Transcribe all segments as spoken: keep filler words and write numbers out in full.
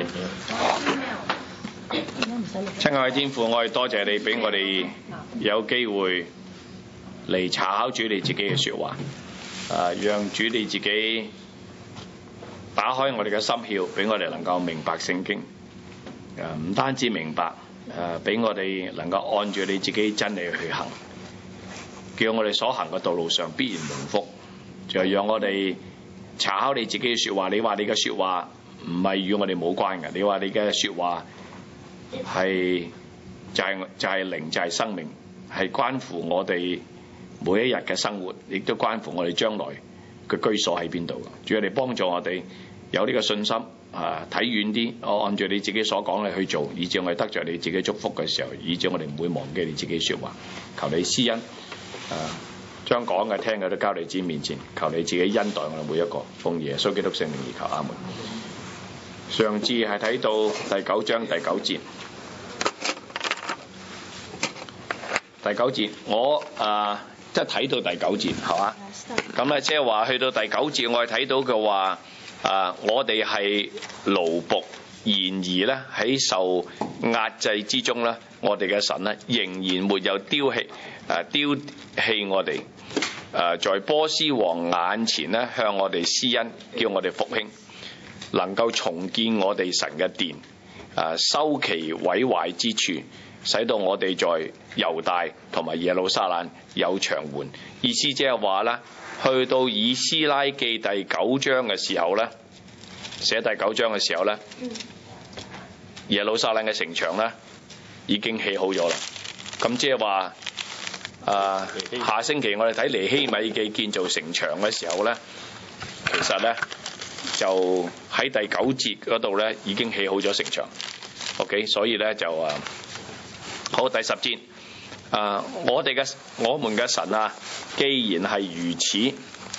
親愛嘅天父，我哋多謝你俾我哋有機會嚟查考主你自己嘅說話，啊，讓主你自己打開我哋嘅心竅，俾我哋能夠明白聖經。誒，唔單止明白，誒，俾我哋能夠按住你自己真理去行，叫我哋所行嘅道路上必然蒙福。就讓我哋查考你自己嘅說話。你話你嘅說話唔係與我哋冇關嘅，你話你嘅說話係就係就係靈，就係生命，係關乎我哋每一日嘅生活，亦都關乎我哋將來嘅居所喺邊度。主要你幫助我哋有呢個信心啊，睇遠啲，我按照你自己所講嘅去做，以至我哋得着你自己祝福嘅時候，以至我哋唔會忘記你自己說話。求你施恩啊，將講嘅聽嘅都交你自己面前，求你自己恩待我哋每一個，奉耶穌基督聖名而求，阿門。上次係睇到第九章第九節，第九節我啊即係睇到第九節係嘛？咁咧即係話去到第九節，我係睇到嘅話啊，我哋係奴僕，然而咧喺受壓制之中咧，我哋嘅神咧仍然沒有丟棄誒丟棄我哋誒，在波斯王眼前咧向我哋施恩，叫我哋復興，能夠重建我哋神嘅殿，誒修其毀壞之處，使到我哋在猶大同埋耶路撒冷有牆垣。意思即係話咧，去到以斯拉記第九章嘅時候咧，寫第九章嘅時候咧，耶路撒冷嘅城牆咧已經起好咗啦。咁即係話誒下星期我哋睇尼希米記建造城牆嘅時候咧，其實咧就喺第九節嗰度咧已經起好咗城牆。OK， 所以咧就誒好，第十節啊，我哋嘅我們嘅神啊，既然係如此，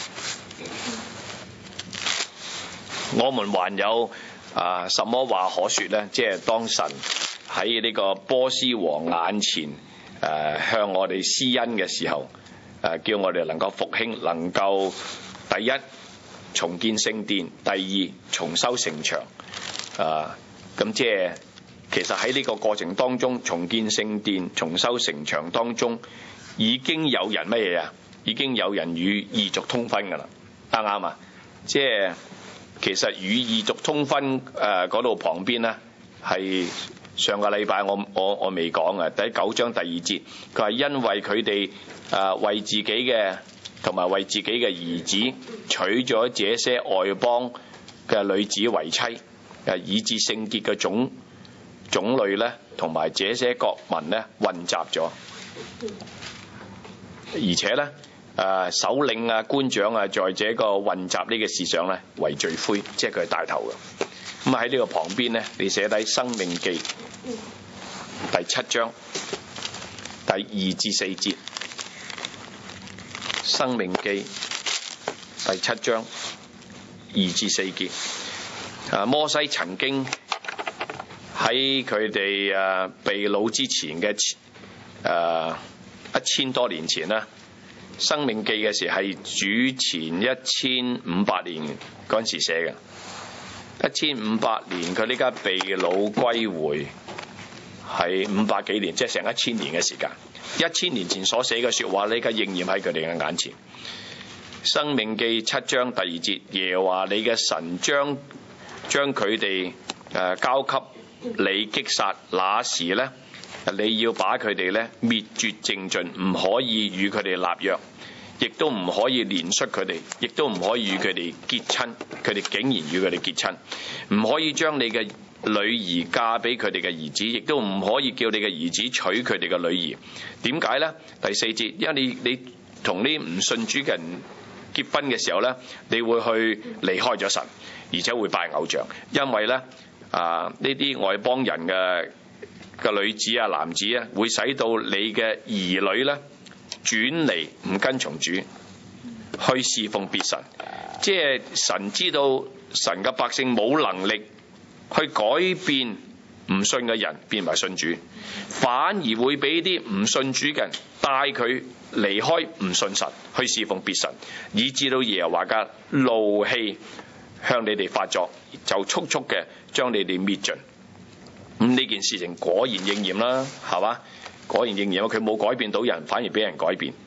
我們還有啊什麼話可說呢？即係當神喺呢個波斯王眼前誒、啊、向我哋施恩嘅時候，誒、啊、叫我哋能夠復興，能夠第一重建聖殿，第二重修城牆。啊，咁即係其實喺呢個過程當中，重建聖殿、重修城牆當中，已經有人乜嘢啊？已經有人與異族通婚㗎啦，啱唔啱啊？即係其實與異族通婚誒嗰度旁邊咧，係上個禮拜我我我未講啊，第九章第二節，佢係因為佢哋誒為自己嘅同埋為自己嘅兒子娶咗這些外邦嘅女子為妻，誒以致聖潔嘅種種類咧，同埋這些國民咧混雜咗，而且咧誒首領啊、官長啊，在這個混雜呢個事上咧為罪魁，即係佢係帶頭嘅。咁喺呢個旁邊咧，你寫低《申命記》第七章第二至四節，《申命記》第七章二至四節。啊，摩西曾經喺佢哋誒被擄之前嘅誒一千多年前啦，《申命記》嘅時係主前一千五百年嗰陣時寫嘅。一千五百年，佢呢家被擄歸回係五百幾年，即係成一千年嘅時間。一千年前所寫嘅說話，呢家應驗喺佢哋嘅眼前。《申命記》七章第二節，耶和華你嘅神將將佢哋誒交給你擊殺，那時咧，你要把佢哋咧滅絕淨盡，唔可以與佢哋立約，亦都唔可以憐恤佢哋，亦都唔可以與佢哋結親。佢哋竟然與佢哋結親，唔可以將你嘅女兒嫁俾佢哋嘅兒子，亦都唔可以叫你嘅兒子娶佢哋嘅女兒。點解呢？第四節，因為你你同呢唔信主嘅人結婚嘅時候呢，你會去離開咗神，而且會拜偶像。因為呢啊呢啲外邦人嘅嘅女子啊、男子啊，會使到你嘅兒女呢轉離唔跟從主，去侍奉別神。即係神知道神嘅百姓冇能力去改變唔信嘅人變為信主，反而會俾啲唔信主嘅人帶佢離開唔信神，去侍奉別神，以致到耶和華嘅怒氣向你哋發作，就速速嘅將你哋滅盡。咁呢件事情果然應驗啦，係嘛？果然應驗，佢冇改變到人，反而俾人改變。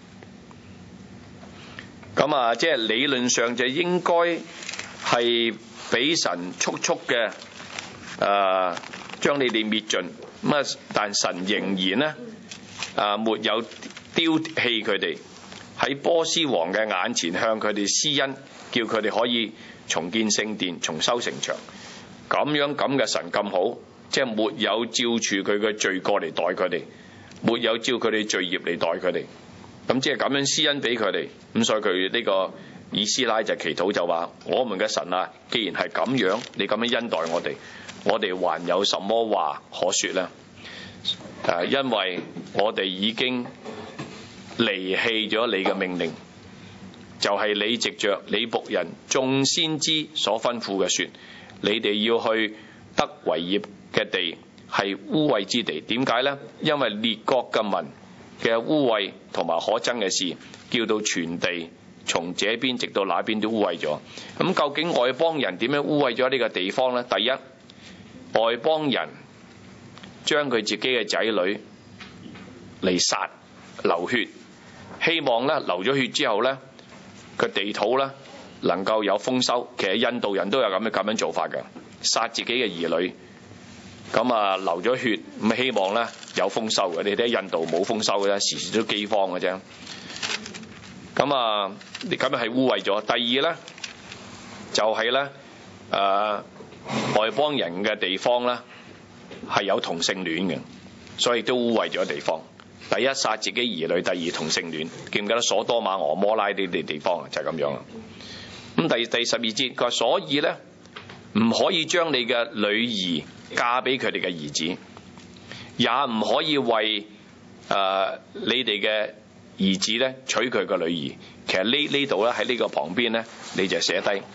咁啊，即係理論上就應該係俾神速速嘅誒將你哋滅盡。咁啊，但神仍然咧啊沒有丟棄佢哋，喺波斯王嘅眼前向佢哋施恩，叫佢哋可以重建聖殿、重修城牆。咁樣咁嘅神咁好，即係沒有照住佢嘅罪過嚟待佢哋，沒有照佢哋罪孽嚟待佢哋。咁即係咁樣施恩俾佢哋。咁所以佢呢個以斯拉就祈禱就話：我們嘅神啊，既然係咁樣，你咁樣恩待我哋，我哋還有什麼話可說呢？誒，因為我哋已經離棄咗你嘅命令，就係、是、你藉着你僕人眾先知所吩咐嘅說，你哋要去得為業嘅地係污穢之地。點解呢？因為列國嘅民嘅污穢同埋可憎嘅事，叫到全地從這邊直到那邊都污穢咗。咁究竟外邦人點樣污穢咗呢個地方呢？第一，外邦人將佢自己嘅仔女嚟殺流血，希望咧流咗血之後咧個地土咧能夠有豐收。其實印度人都有咁樣咁樣做法嘅，殺自己嘅兒女，咁啊流咗血，咁希望咧有豐收嘅。你睇印度冇豐收嘅啫，時時都饑荒嘅啫。咁啊，你咁樣係污穢咗。第二咧就係咧誒外邦人嘅地方咧係有同性戀嘅，所以都污穢咗地方。第一殺自己兒女，第二同性戀。記唔記得所多瑪俄摩拉呢啲地方啊？就係、是、咁樣啦。咁第第十二節佢話，所以咧唔可以將你嘅女兒嫁俾佢哋嘅兒子，也唔可以為誒、呃、你哋嘅兒子咧娶佢個女兒。其實呢呢度咧喺呢個旁邊咧，你就寫低《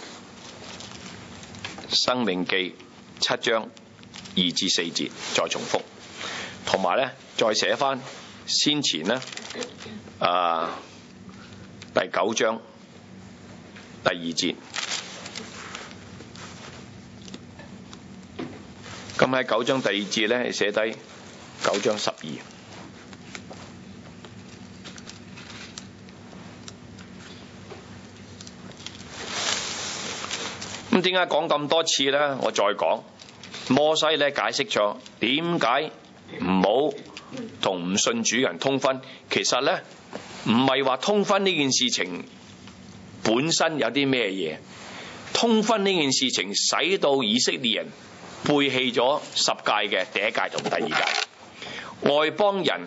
申命記》七章二至四節，再重複，同埋咧再寫翻先前咧啊第九章第二節。咁喺九章第二節咧寫低九章十二。咁點解講咁多次咧？我再講，摩西咧解釋咗點解唔好同唔信主人通婚。其實咧唔係話通婚呢件事情本身有啲咩嘢，通婚呢件事情使到以色列人背棄咗十誡嘅第一誡同第二誡。外邦人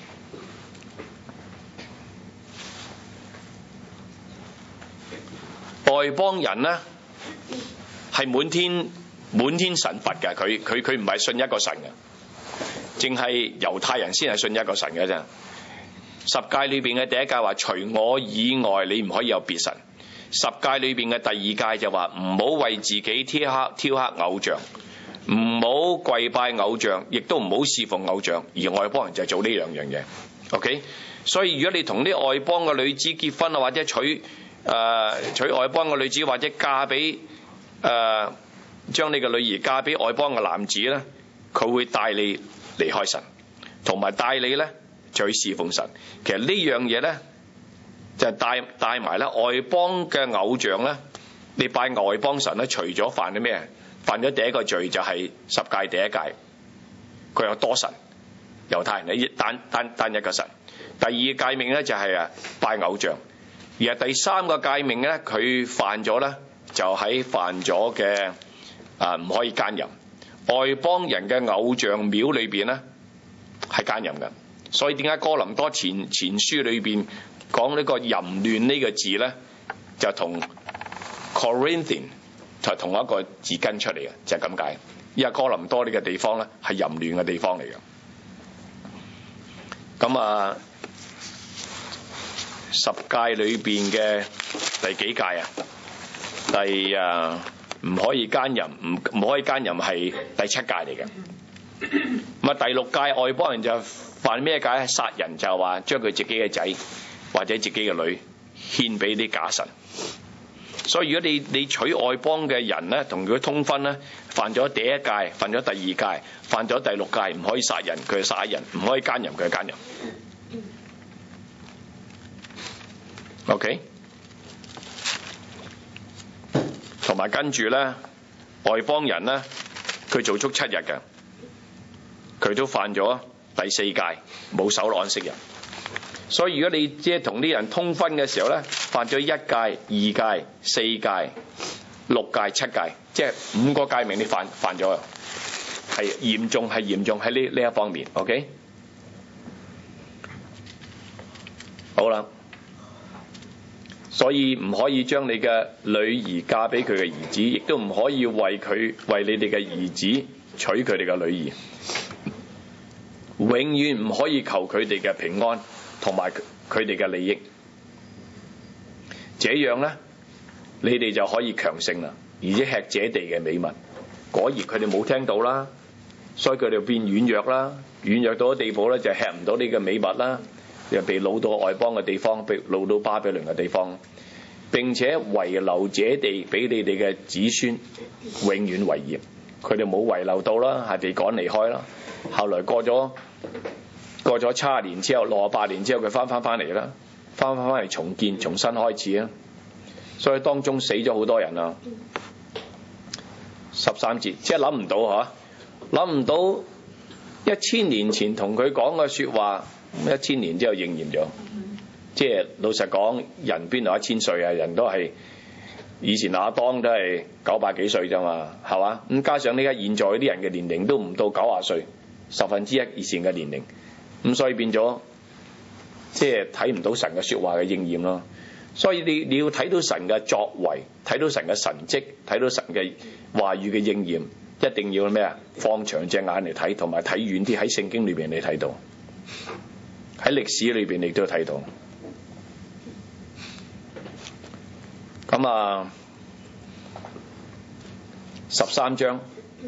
外邦人咧係滿天滿天神佛嘅，佢佢佢唔係信一個神嘅，淨係猶太人先係信一個神嘅啫。十誡裏邊嘅第一誡話，除我以外你唔可以有別神。十誡裏邊嘅第二誡就話，唔好為自己挑刻挑刻偶像，唔好跪拜偶像，亦都唔好侍奉偶像。而外邦人就係做呢兩樣嘢。OK， 所以如果你同啲外邦嘅女子結婚啊，或者娶誒、呃、娶外邦嘅女子，或者嫁俾誒將你嘅女兒嫁俾外邦嘅男子咧，佢會帶你離開神，同埋帶你咧就去侍奉神。其實呢樣嘢咧就帶帶埋咧外邦嘅偶像咧，你拜外邦神咧，除咗犯咗咩？犯咗第一個罪就係十誡第一誡，佢有多神，猶太人咧單單單一個神。第二誡命咧就係啊拜偶像，而係第三個誡命咧佢犯咗咧就喺犯咗嘅啊唔可以奸淫。外邦人嘅偶像廟裏邊咧係奸淫嘅，所以點解哥林多前前書裏邊講呢個淫亂呢個字咧，就同 Corinthian 就同一個字根出嚟嘅，就係咁解。因為哥林多呢個地方咧係淫亂嘅地方嚟嘅。咁啊，十誡裏邊嘅第幾誡啊？第啊唔可以奸淫，唔唔可以奸淫係第七誡嚟嘅。咁啊，第六誡外邦人就犯咩誡？殺人就話將佢自己嘅仔或者自己嘅女獻俾啲假神。 所以如果你你娶外邦嘅人咧，同佢通婚咧，犯咗第一戒，犯咗第二戒，犯咗第六戒，唔可以殺人，佢係殺人；唔可以奸淫，佢係奸淫。OK， 同埋跟住咧，外邦人咧，佢做足七日嘅，佢都犯咗第四戒，冇守安息日。所以如果你即係同啲人通婚嘅時候咧，犯咗一戒、二戒、四戒、六戒、七戒，即係五個戒命你犯犯咗，係嚴重係嚴重喺呢呢一方面。OK， 好啦，所以唔可以將你嘅女兒嫁俾佢嘅兒子，亦都唔可以為佢為你哋嘅兒子娶佢哋嘅女兒，永遠唔可以求佢哋嘅平安同埋佢哋嘅利益，這樣呢，你哋就可以強盛啦，而且吃這地嘅美物。果然佢哋冇聽到啦，所以佢哋變軟弱啦，軟弱到嘅地步咧就吃唔到呢個美物啦，又被擄到外邦嘅地方，被擄到巴比倫嘅地方，並且遺留這地俾你哋嘅子孫永遠為業。佢哋冇遺留到啦，係被趕離開啦。後來過咗過咗七十年之後，六十八年之後，佢翻翻翻嚟啦，翻翻翻嚟重建，重新開始啊！所以當中死咗好多人啊！十三節，即係諗唔到嚇，諗唔到一千年前同佢講嘅説話，一千年之後應驗咗。即係老實講，人邊度一千歲啊？人都係以前亞當都係九百幾歲咋嘛，係嘛？咁加上呢家現在啲人嘅年齡都唔到九十歲，十分之一以前嘅年齡，咁所以變咗即係睇唔到神嘅説話嘅應驗咯。所以你你要睇到神嘅作為，睇到神嘅神蹟，睇到神嘅話語嘅應驗，一定要咩啊？放長隻眼嚟睇，同埋睇遠啲，喺聖經裏邊你睇到，喺歷史裏邊你都睇到。咁啊，十三章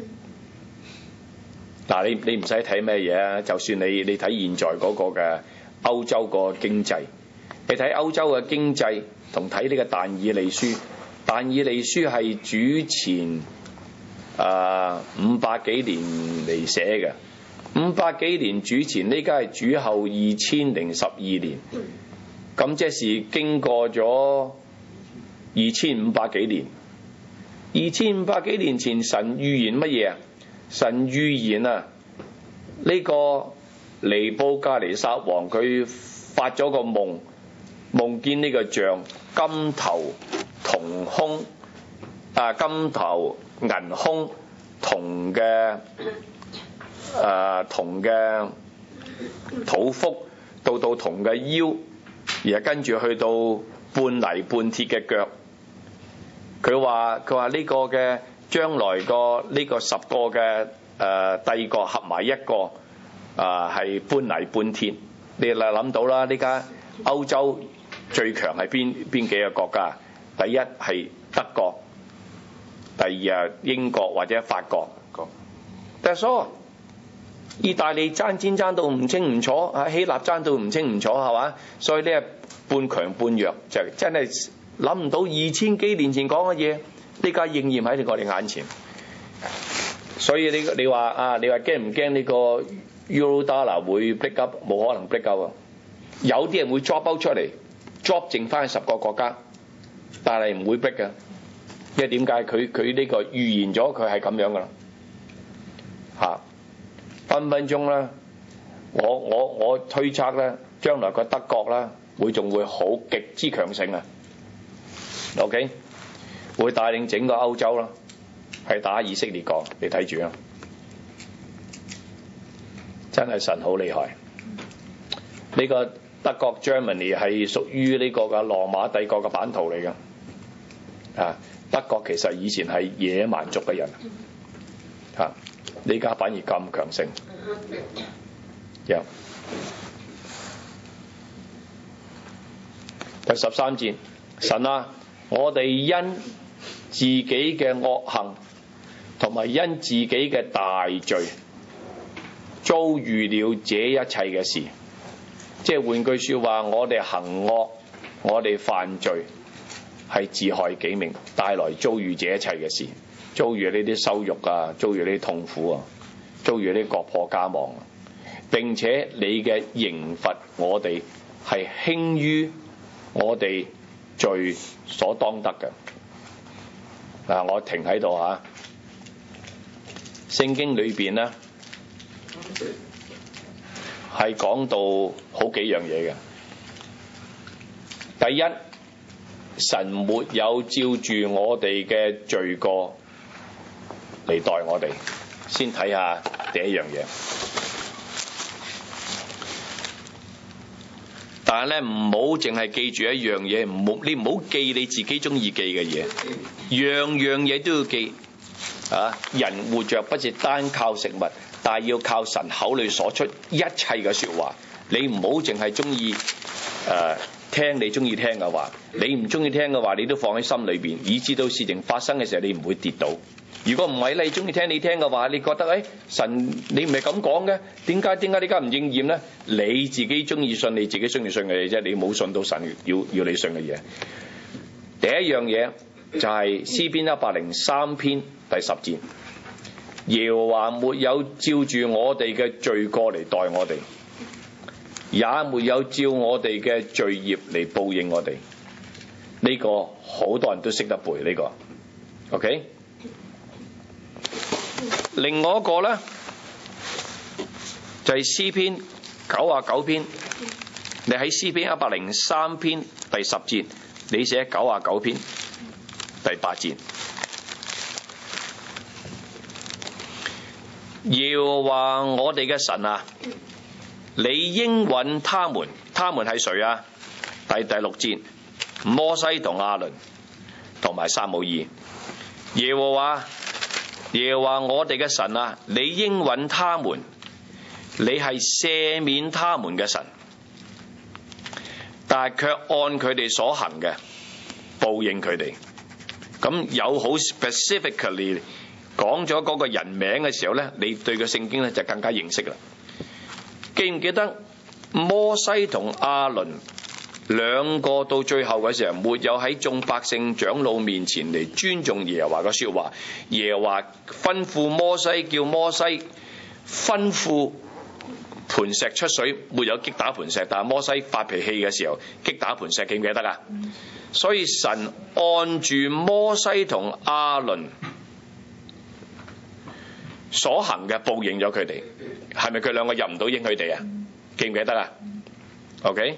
嗱，你你唔使睇咩嘢啊？就算你你睇現在嗰個嘅歐洲個經濟。你睇歐洲嘅經濟同睇呢個但以理書，但以理書係主前啊五百幾年嚟寫嘅，五百幾年主前，呢家係主後二千零十二年，咁即是經過咗二千五百幾年，二千五百幾年前神預言乜嘢啊？神預言啊，呢個尼布甲尼撒王佢發咗個夢。夢見呢個像金頭銅胸啊，金頭銀胸銅嘅誒銅嘅肚腹，到到銅嘅腰，而係跟住去到半泥半鐵嘅腳。佢話佢話呢個嘅將來個呢個十個嘅誒、呃、帝國合埋一個啊係、呃、半泥半鐵。你嗱諗到啦，呢家歐洲最強係邊邊幾個國家？第一係德國，第二係英國或者法國。但係所意大利爭戰爭到唔清唔楚，啊希臘爭到唔清唔楚係嘛？所以呢半強半弱，就真係諗唔到二千幾年前講嘅嘢，呢家應驗喺我哋眼前。所以你你話啊，你話驚唔驚呢個 Euro Dollar 會 break up？冇可能 break up啊！有啲人會 drop out 出嚟。drop 剩翻十個國家，但係唔會逼嘅，因為點解？佢佢呢個預言咗佢係咁樣噶啦，嚇分分鐘咧，我我我推測咧，將來個德國咧會仲會好極之強盛啊 ，OK， 會帶領整個歐洲啦，係打以色列國，你睇住啊，真係神好厲害，呢個。德國 Germany 係屬於呢個嘅羅馬帝國嘅版圖嚟嘅，啊！德國其實以前係野蠻族嘅人，嚇呢家反而咁強盛。Yeah. 第十三節，神啊，我哋因自己嘅惡行同埋因自己嘅大罪，遭遇了這一切嘅事。即係換句説話，我哋行惡，我哋犯罪， 係自害己命，帶來遭遇這一切嘅事，遭遇呢啲羞辱啊，遭遇呢啲痛苦啊，遭遇呢啲國破家亡，並且你嘅刑罰我哋係輕於我哋罪所當得嘅。嗱，我停喺度嚇。聖經裏邊咧係講到好幾樣嘢嘅。第一，神沒有照住我哋嘅罪過嚟待我哋。先睇下第一樣嘢。但係咧，唔好淨係記住一樣嘢，唔好你唔好記你自己中意記嘅嘢，樣樣嘢都要記。啊！人活着不是單靠食物，但係要靠神口裏所出一切嘅說話。你唔好淨係中意誒聽你中意聽嘅話，你唔中意聽嘅話，你都放喺心裏邊，以至到事情發生嘅時候，你唔會跌倒。如果唔係，你中意聽你聽嘅話，你覺得誒、哎、神你唔係咁講嘅，點解點解呢家唔應驗呢？你自己中意信你自己中意信嘅嘢啫，你冇信到神要要你信嘅嘢。第一樣嘢就係詩篇一百零三篇第十節，耶和華沒有照住我哋嘅罪過嚟待我哋，也沒有照我哋嘅罪孽嚟報應我哋。呢、這個好多人都識得背呢、這個 OK。 另外一個呢，就係、是、詩篇九十九篇，你喺詩篇一百零三篇第十節，你寫九十九篇第八節，耶和華我哋嘅神啊，你應允他們，他們係誰啊？第第六節，摩西同亞倫同埋撒母耳。耶和華耶和華我哋嘅神啊，你應允他們，你係赦免他們嘅神，但係卻按佢哋所行嘅報應佢哋。咁有好 specifically 講咗嗰個人名嘅時候呢，你對個聖經呢就更加認識啦。記唔記得摩西同亞倫兩個到最後嘅時候，沒有喺眾百姓長老面前嚟尊重耶和華嘅說話？耶和華吩咐摩西，叫摩西吩咐磐石出水，沒有擊打磐石，但係摩西發脾氣嘅時候擊打磐石，記唔記得啊？所以神按住摩西同亞倫所行嘅報應咗佢哋。係咪佢兩個入唔到應許地啊？記唔記得啊 ？OK，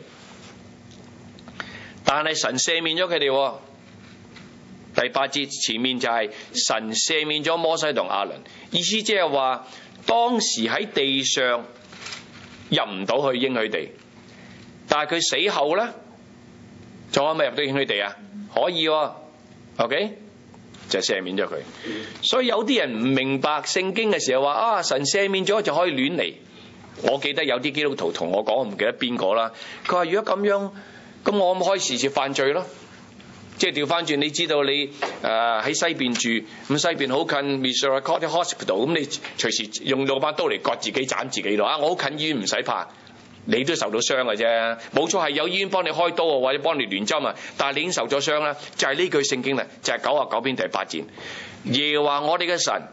但係神赦免咗佢哋。第八節前面就係神赦免咗摩西同亞倫，意思即係話當時喺地上入唔到去應許地，但係佢死後咧，仲可唔可以入到應許地啊？可以喎 ，OK， 就赦免咗佢。所以有啲人唔明白聖經嘅時候話啊，神赦免咗就可以亂嚟。我記得有啲基督徒同我講，我唔記得邊個啦。佢話如果咁樣，咁我咪可以時時犯罪咯。即係調翻轉，你知道你誒喺、呃、西邊住，咁西邊好近 Misericordia Hospital， 咁你隨時用到把刀嚟割自己斬自己咯。啊，我好近醫院唔使怕，你都受到傷嘅啫。冇錯係有醫院幫你開刀啊，或者幫你聯針啊，但係你已經受咗傷啦。就係、是、呢句聖經啦，就係九十九篇第八節。耶和華我哋嘅神，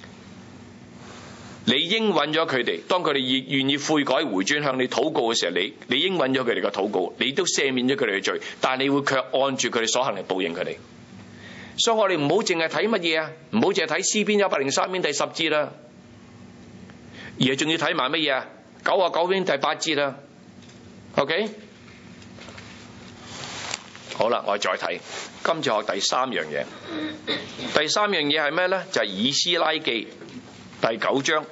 你應允咗佢哋，當佢哋願意悔改回轉向你禱告嘅時候，你你應允咗佢哋嘅禱告，你都赦免咗佢哋嘅罪，但係你會卻按住佢哋所行嚟報應佢哋。所以我哋唔好淨係睇乜嘢啊，唔好淨係睇詩篇一百零三篇第十節啦，而係仲要睇埋乜嘢啊？九十九篇第八節啦。OK， 好啦，我再睇，今次學第三樣嘢。第三樣嘢係咩咧？就係、是、以斯拉記第九章，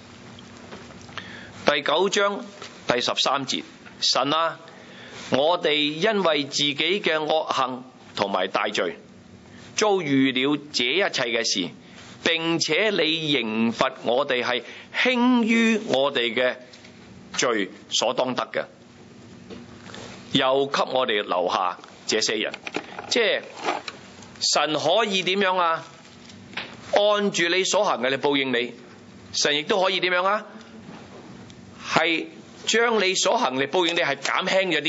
第九章第十三節，神啊，我哋因為自己嘅惡行同埋大罪，遭遇了這一切嘅事，並且你刑罰我哋係輕於我哋嘅罪所當得嘅，又給我哋留下這些人。即係神可以點樣啊？按住你所行嘅嚟報應你。神亦都可以點樣啊？係將你所行嚟報應你係減輕咗啲，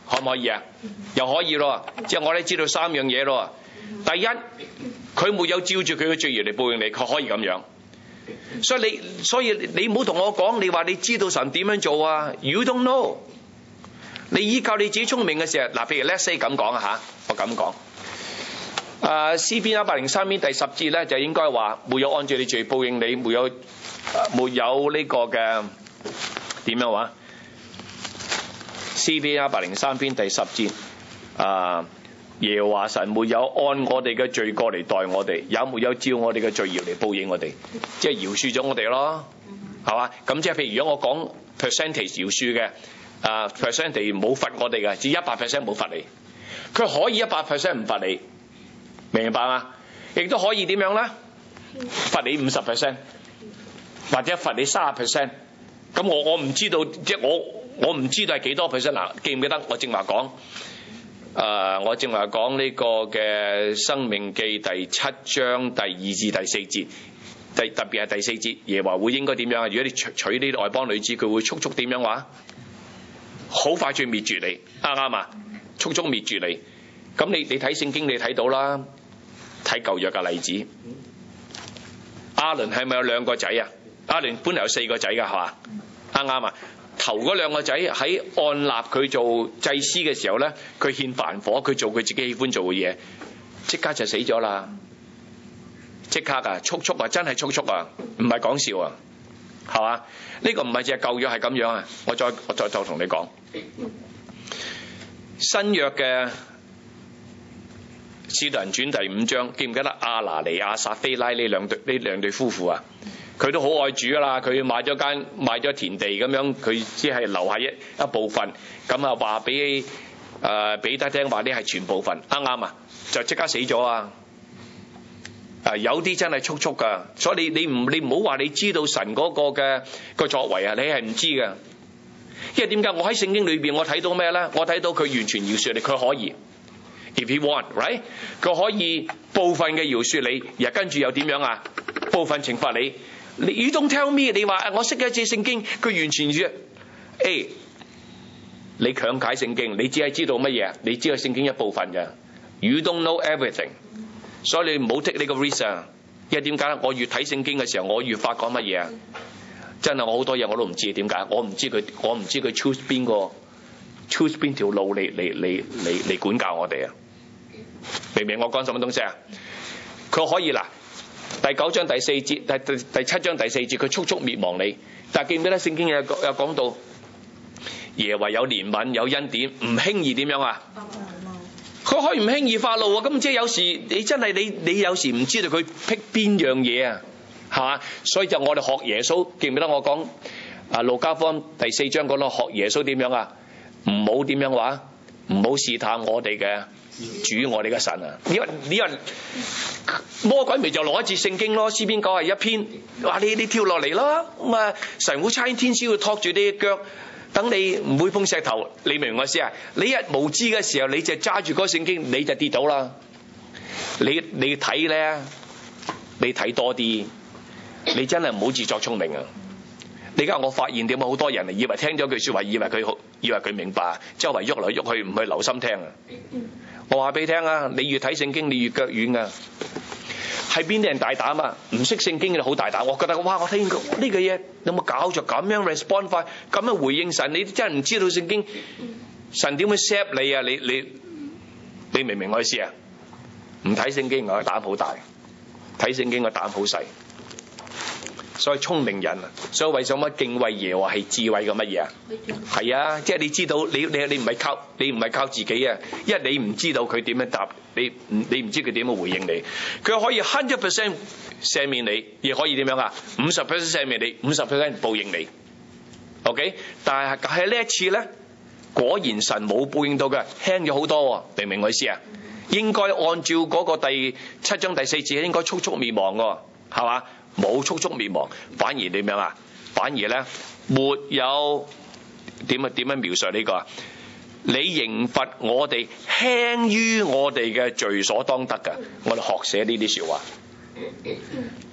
可唔可以啊？又可以咯，即係我哋知道三樣嘢咯。第一，佢沒有照住佢嘅罪孽嚟報應你，佢可以咁樣。所以你所以你唔好同我講，你話你知道神點樣做啊 ？You don't know。你依靠你自己聰明嘅時候，嗱，譬如 let's say 咁講啊嚇，我咁講。啊，詩篇一百零三篇第十節咧，就應該話沒有按照你罪報應你，沒有沒有呢個嘅點樣話？詩篇一百零三篇第十節啊，耶和華神沒有按我哋嘅罪過嚟待我哋，也沒有照我哋嘅罪孽嚟報應我哋，即係饒恕咗我哋咯，係嘛？咁即係譬如如果我講 percentage 饒恕嘅，啊 percentage 冇罰我哋嘅，只一百 percent 冇罰你，佢可以一百 percent 唔罰你，明白嗎？亦都可以點樣咧？罰你五十 percent， 或者罰你三十 percent。咁我我唔知道，即係我我唔知道係幾多 percent 嗱？記唔記得我正話講？誒、呃，我正話講呢個嘅《申命記》第七章第二至第四節，第特別係第四節，耶和華會應該點樣啊？如果你娶娶呢啲外邦女子，佢會速速點樣話？好快脆滅絕你，啱唔啱啊？速速滅絕你。咁你你睇聖經你睇到啦，睇舊約嘅例子，亞倫係咪有兩個仔啊？亞倫本嚟有四個仔噶，係嘛？啱唔啱啊？頭嗰兩個仔喺按立佢做祭司嘅時候咧，佢獻燔火，佢做佢自己喜歡做嘅嘢，即刻就死咗啦！即刻啊，速速啊，真係速速啊，唔係講笑啊，係嘛？呢、這個唔係淨係舊約係咁樣啊！我再我再再同你講新約嘅使徒行傳第五章，記唔記得亞拿尼亞撒非拉呢兩對呢兩對夫婦啊？佢都好愛主噶啦，佢買咗間買咗田地咁樣，佢只係留下一一部分，咁啊話俾誒彼得聽話呢係全部份，啱啱啊？就即刻死咗啊！啊有啲真係速速噶，所以你你唔你唔好話你知道神嗰個嘅個作為啊，你係唔知噶。因為點解我喺聖經裏邊我睇到咩咧？我睇到佢完全饒恕你，佢可以 ，if he want right， 佢可以部分嘅饒恕你，然後跟住又點樣啊？部分懲罰你。你 You don't tell me， 你話我識一節聖經，佢完全嘅，誒，你強解聖經，你只係知道乜嘢？你知道聖經一部分嘅 ，You don't know everything， 所以你唔好 take 呢個 risk 啊！因為點解咧？我越睇聖經嘅時候，我越發覺乜嘢啊？真係我好多嘢我都唔知，點解？我唔知佢，我唔知佢 choose 邊個 choose 邊條路嚟嚟嚟嚟嚟管教我哋啊！明唔明我講什麼東西啊？佢可以啦。第九章第四節，第第第七章第四節，佢速速滅亡你。但係記唔記得聖經有有講到耶和華有憐憫有恩典，唔輕易點樣啊？佢可以唔輕易發怒啊！咁即係有時你真係你你有時唔知道佢辟邊樣嘢啊，係嘛？所以就我哋學耶穌，記唔記得我講啊路加福音第四章講到學耶穌點樣啊？唔好點樣話？唔好試探我哋嘅主，我哋嘅神啊！因為因為魔鬼咪就攞一節聖經咯，詩篇九十一篇，話你你跳落嚟咯，咁啊神會差天使會托住你嘅腳，等你唔會碰石頭。你明唔明我意思啊？你一無知嘅時候，你就揸住嗰聖經，你就跌倒啦。你你睇咧，你睇多啲，你真係唔好自作聰明啊！你而家我發現點解好多人以為聽咗句說話，以為佢好，以為佢明白，周圍喐嚟喐去，唔去留心聽啊！我話俾你聽啊，你越睇聖經，你越腳軟啊！係邊啲人大膽啊？唔識聖經嘅好大膽。我覺得哇，我聽呢個嘢有冇搞錯？咁樣 respond 快，咁樣回應神，你真係唔知道聖經神點會 set 你啊？你你你明唔明我意思啊？唔睇聖經我膽好大，睇聖經我膽好細。所以聰明人啊，所以為什麼敬畏耶和華係智慧嘅乜嘢啊？係啊，即係你知道，你你你唔係靠你唔係靠自己啊，因為你唔知道佢點樣答你，你唔知佢點樣回應你。佢可以 hundred percent 赦免你，亦可以點樣啊？五十 percent 赦免你，五十 percent 報應你。OK， 但係喺呢一次咧，果然神冇報應到嘅，輕咗好多，明唔明我意思啊？應該按照嗰個第七章第四節，應該速速滅亡嘅，係嘛？冇速速滅亡，反而點樣啊？反而咧沒有點啊？點樣描述呢個啊？你刑罰我哋輕於我哋嘅罪所當得㗎。我哋學寫呢啲說話，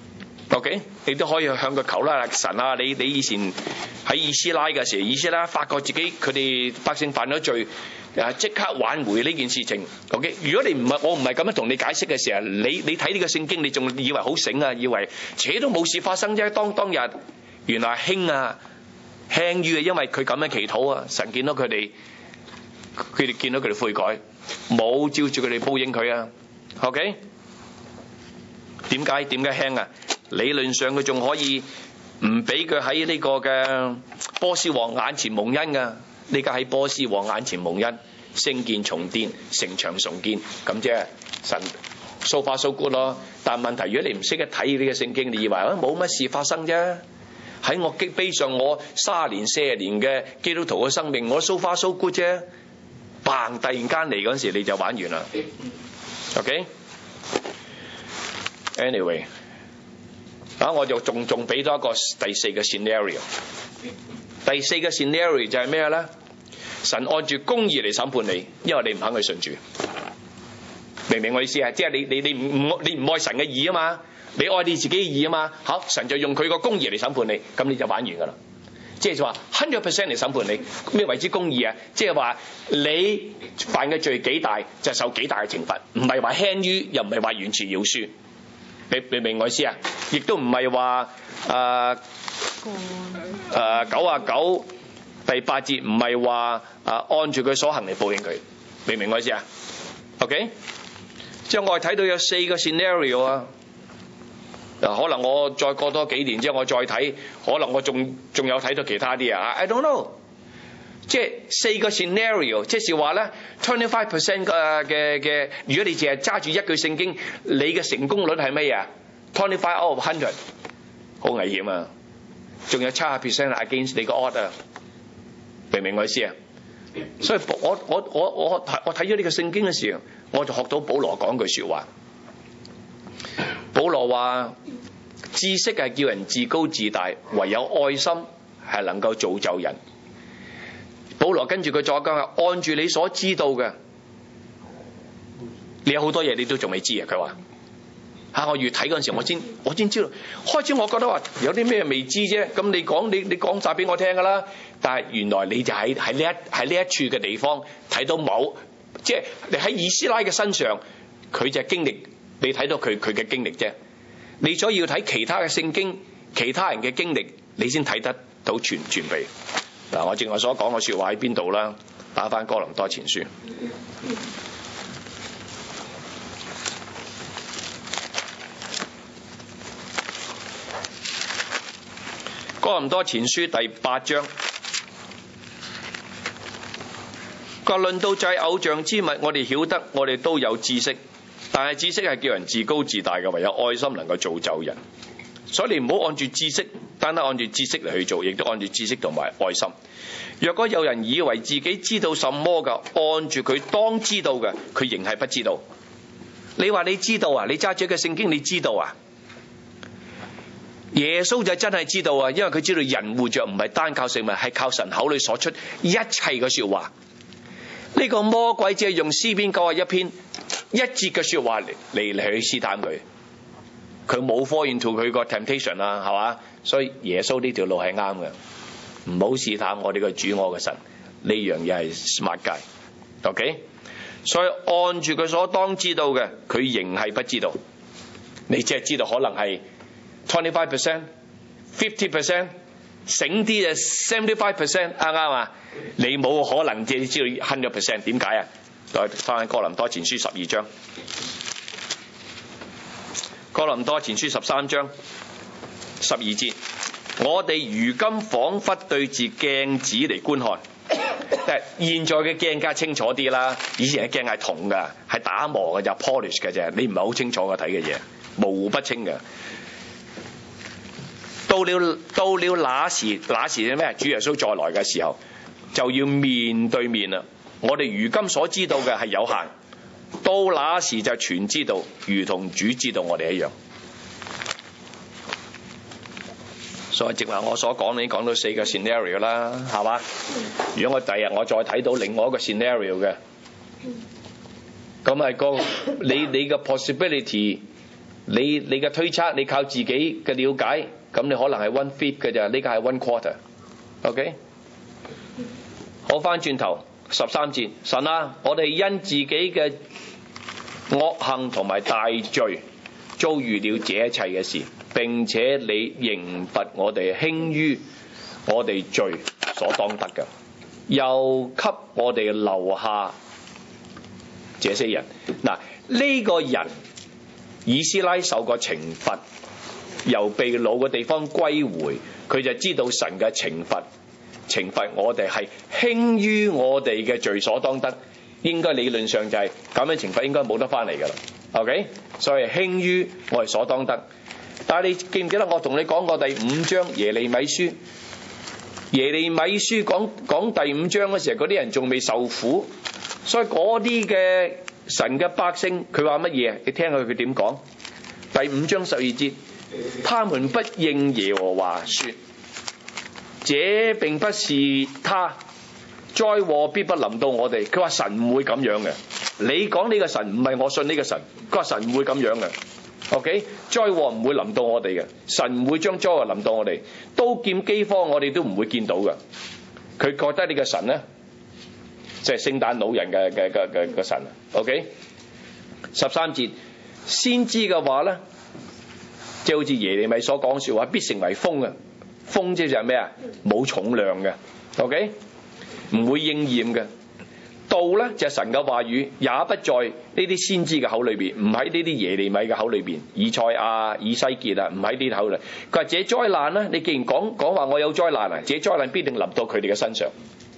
OK， 你都可以向佢求啦，神啊，你你以前喺以斯拉嘅時候，以斯拉發覺自己佢哋百姓犯咗罪，啊即刻挽回呢件事情。OK， 如果你唔係我唔係咁樣同你解釋嘅時候，你你睇呢個聖經，你仲以為好醒啊，以為扯都冇事發生啫。當當日原來輕啊輕於啊，因為佢咁樣祈禱啊，神見到佢哋，佢哋見到佢哋悔改，冇照住佢哋報應佢啊。OK， 點解點解輕啊？理論上佢仲可以唔俾佢喺呢個嘅波斯王眼前蒙恩噶，呢家喺波斯王眼前蒙恩，聖殿重建，城牆重建，咁即係神 so far so good 咯。但問題如果你唔識得睇呢個聖經，你以為啊冇乜事發生啫。喺我擊背上我三十年四十年嘅基督徒嘅生命，我 so far so good 啫。嘭！突然間嚟嗰時你就玩完啦。OK，anyway。啊！我就仲仲俾多一個第四個 scenario。第四個 scenario 就係咩咧？神按住公義嚟審判你，因為你唔肯去信主。明唔明我意思啊？即係你你你唔唔你唔愛神嘅義啊嘛，你愛你自己嘅義啊嘛。好，神就用佢個公義嚟審判你，咁你就玩完噶啦。即係就話 hundred percent 嚟審判你，咩為之公義啊？即係話你犯嘅罪幾大，就受幾大嘅懲罰，唔係話輕於，又唔係話完全饒恕。你你明我意思啊？亦都唔係話誒誒九啊九第八節唔係話誒按住佢所行嚟報應佢，明唔明我意思啊 ？OK， 即係我係睇到有四個 scenario 啊。嗱，可能我再過多幾年之後我再睇，可能我仲仲有睇到其他啲啊。I don't know。即係四個 scenario， 即是話咧 twenty-five percent 嘅嘅嘅，如果你淨係揸住一句聖經，你嘅成功率係咩啊 ？twenty-five out of one hundred， 好危險啊！仲有七十 percent against 你個 order， 明唔明我意思啊？所以我我我我我睇咗呢個聖經嘅時候，我就學到保羅講句說話。保羅話：知識係叫人自高自大，唯有愛心係能夠造就人。保羅跟住佢再講啊，按住你所知道嘅，你有好多嘢你都仲未知啊。佢話吓，我越睇嗰陣時，我先我先知道。開始我覺得話有啲咩未知啫，咁你講你你講晒俾我聽噶啦。但係原來你就喺喺呢一喺呢一處嘅地方睇到某，即係你喺以斯拉嘅身上，佢就係經歷，你睇到佢佢嘅經歷啫。你所以要睇其他嘅聖經，其他人嘅經歷，你先睇得到全全備。嗱，我正話所講嘅說話喺邊度啦？打翻哥林多前書，哥林多前書第八章。佢話論到祭偶像之物，我哋曉得，我哋都有知識，但係知識係叫人自高自大嘅，唯有愛心能夠造就人。所以你唔好按住知識，單單按住知識嚟去做，亦都按住知識同埋愛心。若果有人以為自己知道什麼嘅，按住佢當知道嘅，佢仍係不知道。你話你知道啊？你揸住一個聖經，你知道啊？耶穌就真係知道啊，因為佢知道人活着唔係單靠食物，係靠神口裏所出一切嘅說話。呢個魔鬼只係用詩篇九十一篇一節嘅說話嚟嚟嚟去試探佢。佢冇 fall into 佢個 temptation 啦，係嘛？所以耶穌呢條路係啱嘅，唔好試探我哋個主我嘅神，呢樣嘢係 smart guy，OK？ 所以按住佢所當知道嘅，佢仍係不知道。你只係知道可能係 twenty-five percent、fifty percent， 醒啲就 seventy-five percent， 啱唔啱啊？你冇可能只知道 hundred percent， 點解啊？再翻哥林多前書十二章。哥林多前書十三章十二節，我哋如今仿佛對住鏡子嚟觀看，但係現在嘅鏡架清楚啲啦，以前嘅鏡係銅噶，係打磨嘅就 polish 嘅啫，你唔係好清楚嘅睇嘅嘢，模糊不清嘅。到了到了那時，那時係咩？主耶穌再來嘅時候，就要面對面啦。我哋如今所知道嘅係有限。到那時就全知道，如同主知道我哋一樣。所以正話我所講，你講到四個 scenario 啦，係嘛？如果我第日我再睇到另外一個 scenario 嘅，咁係個你你嘅 possibility， 你你嘅推測，你靠自己嘅了解，咁你可能係 one fifth 嘅咋，呢個係 one quarter。OK， 好，翻轉頭十三節，神啊，我哋因自己嘅惡行同埋大罪遭遇了這一切嘅事，並且你刑罰我哋輕於我哋罪所當得嘅，又給我哋留下這些人。嗱，呢個人以斯拉受過懲罰，由被擄嘅地方歸回，佢就知道神嘅懲罰，懲罰我哋係輕於我哋嘅罪所當得，應該理論上就係咁樣懲罰應該冇得翻嚟噶啦。OK， 所以輕於我哋所當得。但係你記唔記得我同你講過第五章耶利米書？耶利米書講講第五章嘅時候，嗰啲人仲未受苦，所以嗰啲嘅神嘅百姓，佢話乜嘢？你聽下佢點講？第五章十二節，他們不應耶和華說，這並不是他，災禍必不臨到我哋。佢話神唔會咁樣嘅。你講呢個神唔係我信呢個神，佢話神唔會咁樣嘅。OK， 災禍唔會臨到我哋嘅，神唔會將災禍臨到我哋。刀劍饑荒我哋都唔會見到嘅。佢覺得呢個神咧，即係聖誕老人嘅嘅嘅嘅嘅神。OK， 十三節，先知嘅話咧，即係好似耶利米所講說話，必成為風啊！風即係咩啊？冇重量嘅。OK， 唔會應驗嘅。道咧就係神嘅話語，也不在呢啲先知嘅口裏邊，唔喺呢啲耶利米嘅口裏邊，以賽亞、以西結啊，唔喺呢啲口裏。佢話這災難咧，你既然講講話我有災難啊，這災難必定臨到佢哋嘅身上。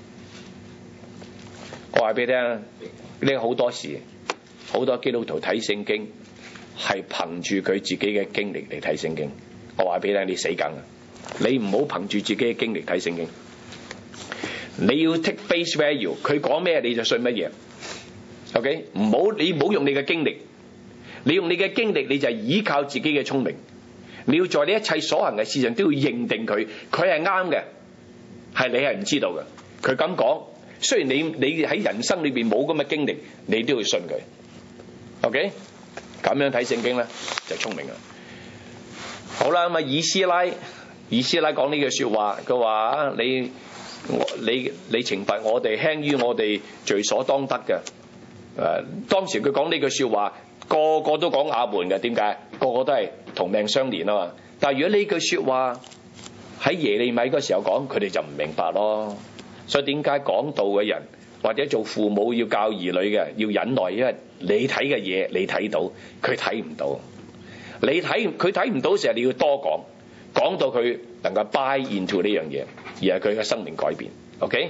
我話俾你聽，呢好多時，好多基督徒睇聖經係憑住佢自己嘅經歷嚟睇聖經。我話俾你聽，你死梗啊！你唔好憑住自己嘅經歷睇聖經。你要 take face value， 佢講咩你就信乜嘢。OK， 唔好你唔好用你嘅經歷，你用你嘅經歷你就係依靠自己嘅聰明。你要在你一切所行嘅事上都要認定佢，佢係啱嘅，係你係唔知道嘅。佢咁講，雖然你你喺人生裏邊冇咁嘅經歷，你都要信佢。OK， 咁樣睇聖經咧就聰明啦。好啦，咁啊以斯拉以斯拉講呢句說話，佢話你。我你你懲罰我哋輕於我哋罪所當得嘅。誒，當時佢講呢句說話，個個都講阿門嘅。點解？個個都係同命相連啊嘛。但係如果呢句說話喺耶利米嗰時候講，佢哋就唔明白咯。所以點解講道嘅人或者做父母要教兒女嘅要忍耐，因為你睇嘅嘢你睇到，佢睇唔到。你睇佢睇唔到時候，你要多講。講到佢能夠 buy into 呢樣嘢，而係佢嘅生命改變。OK，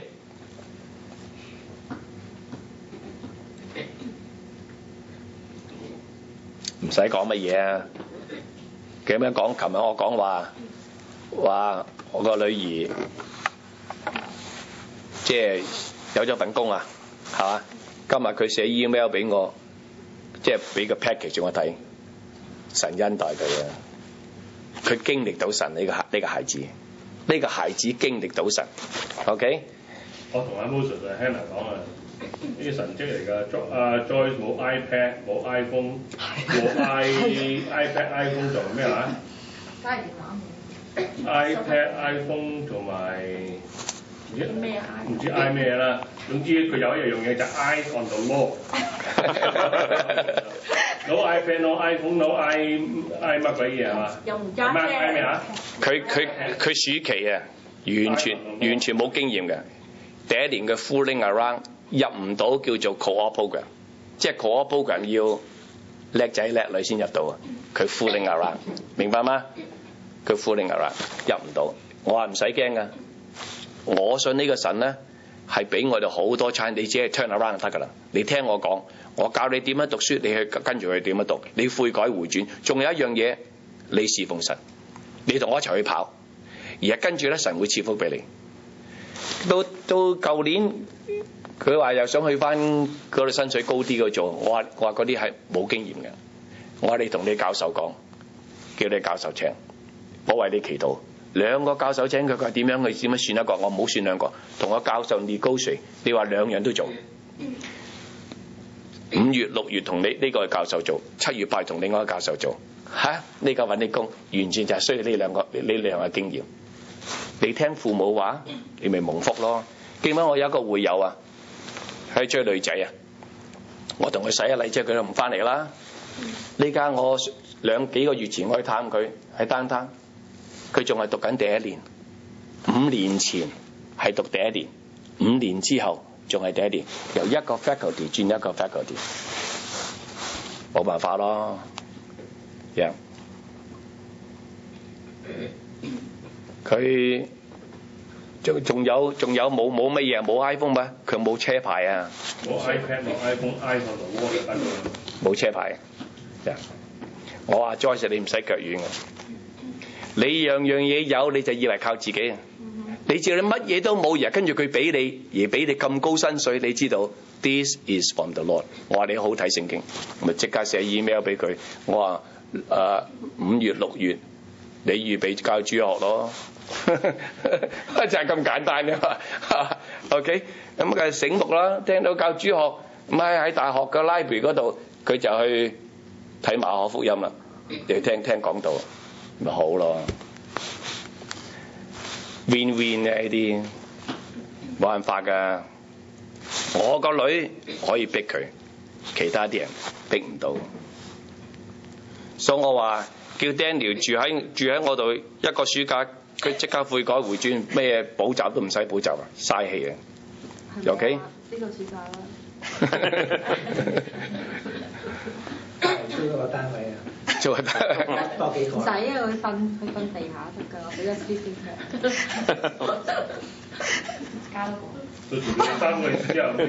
唔使講乜嘢啊？咁樣講，琴日我講話話我個女兒即係有咗份工啊，係嘛？今日佢寫 email 俾我，即係俾個 package 我睇，神恩待佢啊！佢經歷到神呢個呢個孩子，呢個孩子經歷到神。OK， 我同阿 Moses 啊 Hannah 講啊，呢啲神蹟嚟㗎。阿 Joyce 冇 iPad 冇 iPhone 冇 i iPad iPhone 做咩話 ？iPad iPhone 同埋唔知咩唔知 i 咩啦。總之佢有一樣嘢就 I on the law。No iPad, no iPhone, no i i 乜鬼嘢係嘛？又唔加咩咩啊？ 佢佢佢暑期啊，完全完全冇經驗嘅。第一年嘅 fooling around 入唔到叫做 co-op program， 即係 co-op program 要叻仔叻女先入到啊。佢 fooling around， 明白嗎？佢 fooling around 入唔到。我話唔使驚噶，我信呢個神咧係俾我哋好多 chance， 你只係 turn around 就得噶啦。你聽我講。我教你點樣讀書，你去跟住佢點樣讀，你悔改回轉。仲有一樣嘢，你侍奉神，你同我一齊去跑，而係跟住咧神會賜福俾你。到到舊年佢話又想去翻嗰度薪水高啲嗰度做，我話我話嗰啲係冇經驗嘅。我話你同你教授講，叫你教授請，我為你祈禱。兩個教授請佢，佢話點樣去點樣算一個？我唔好算兩個，同我教授negotiate，你話兩樣都做。五月六月同你呢個教授做，七月八同另外一個教授做， 嚇呢個揾啲工，完全就係需要呢兩個呢兩個經驗。你聽父母話，你咪蒙福咯。記得我有一個會友啊，喺追女仔啊，我同佢洗咗禮之後，佢就唔翻嚟啦。呢家我兩幾個月前我去探佢喺丹丹，佢仲係讀緊第一年。五年前係讀第一年，五年之後仲係第一年，由一個 faculty 轉一個 faculty， 冇辦法咯。Yeah. 佢仲仲有仲有冇冇乜嘢？冇 iPhone 咩？佢冇車牌啊！ 冇 iPad 冇 iPhone，iPhone 冇喎，得㗎。 冇車牌。Yeah. 我話 Joyce 你唔使腳軟嘅，你樣樣嘢有你就以為靠自己啊！你知道你乜嘢都冇，而跟住佢俾你，而俾你咁高薪水，你知道 This is from the Lord。我話你好睇聖經，咪即刻寫 email 俾佢。我話誒五月六月你預備教主學咯，就係咁簡單啫嘛。OK， 咁佢醒目啦，聽到教主學，唔係喺大學嘅 library 嗰度，佢就去睇馬可福音啦，又聽聽講道，咪好咯。win win 嘅呢啲冇辦法㗎。我個女可以逼佢，其他啲人逼唔到。所以我話叫 Daniel 住喺住喺我度一個暑假，佢即刻悔改回轉，咩補習都唔使補習啊，嘥氣啊。OK？ 呢個暑假啦。 租一個單位啊！ 做得多幾個。 唔使啊，佢瞓佢瞓地下得㗎，我俾個 sleeping bag。加多個。 到時佢三個月之後，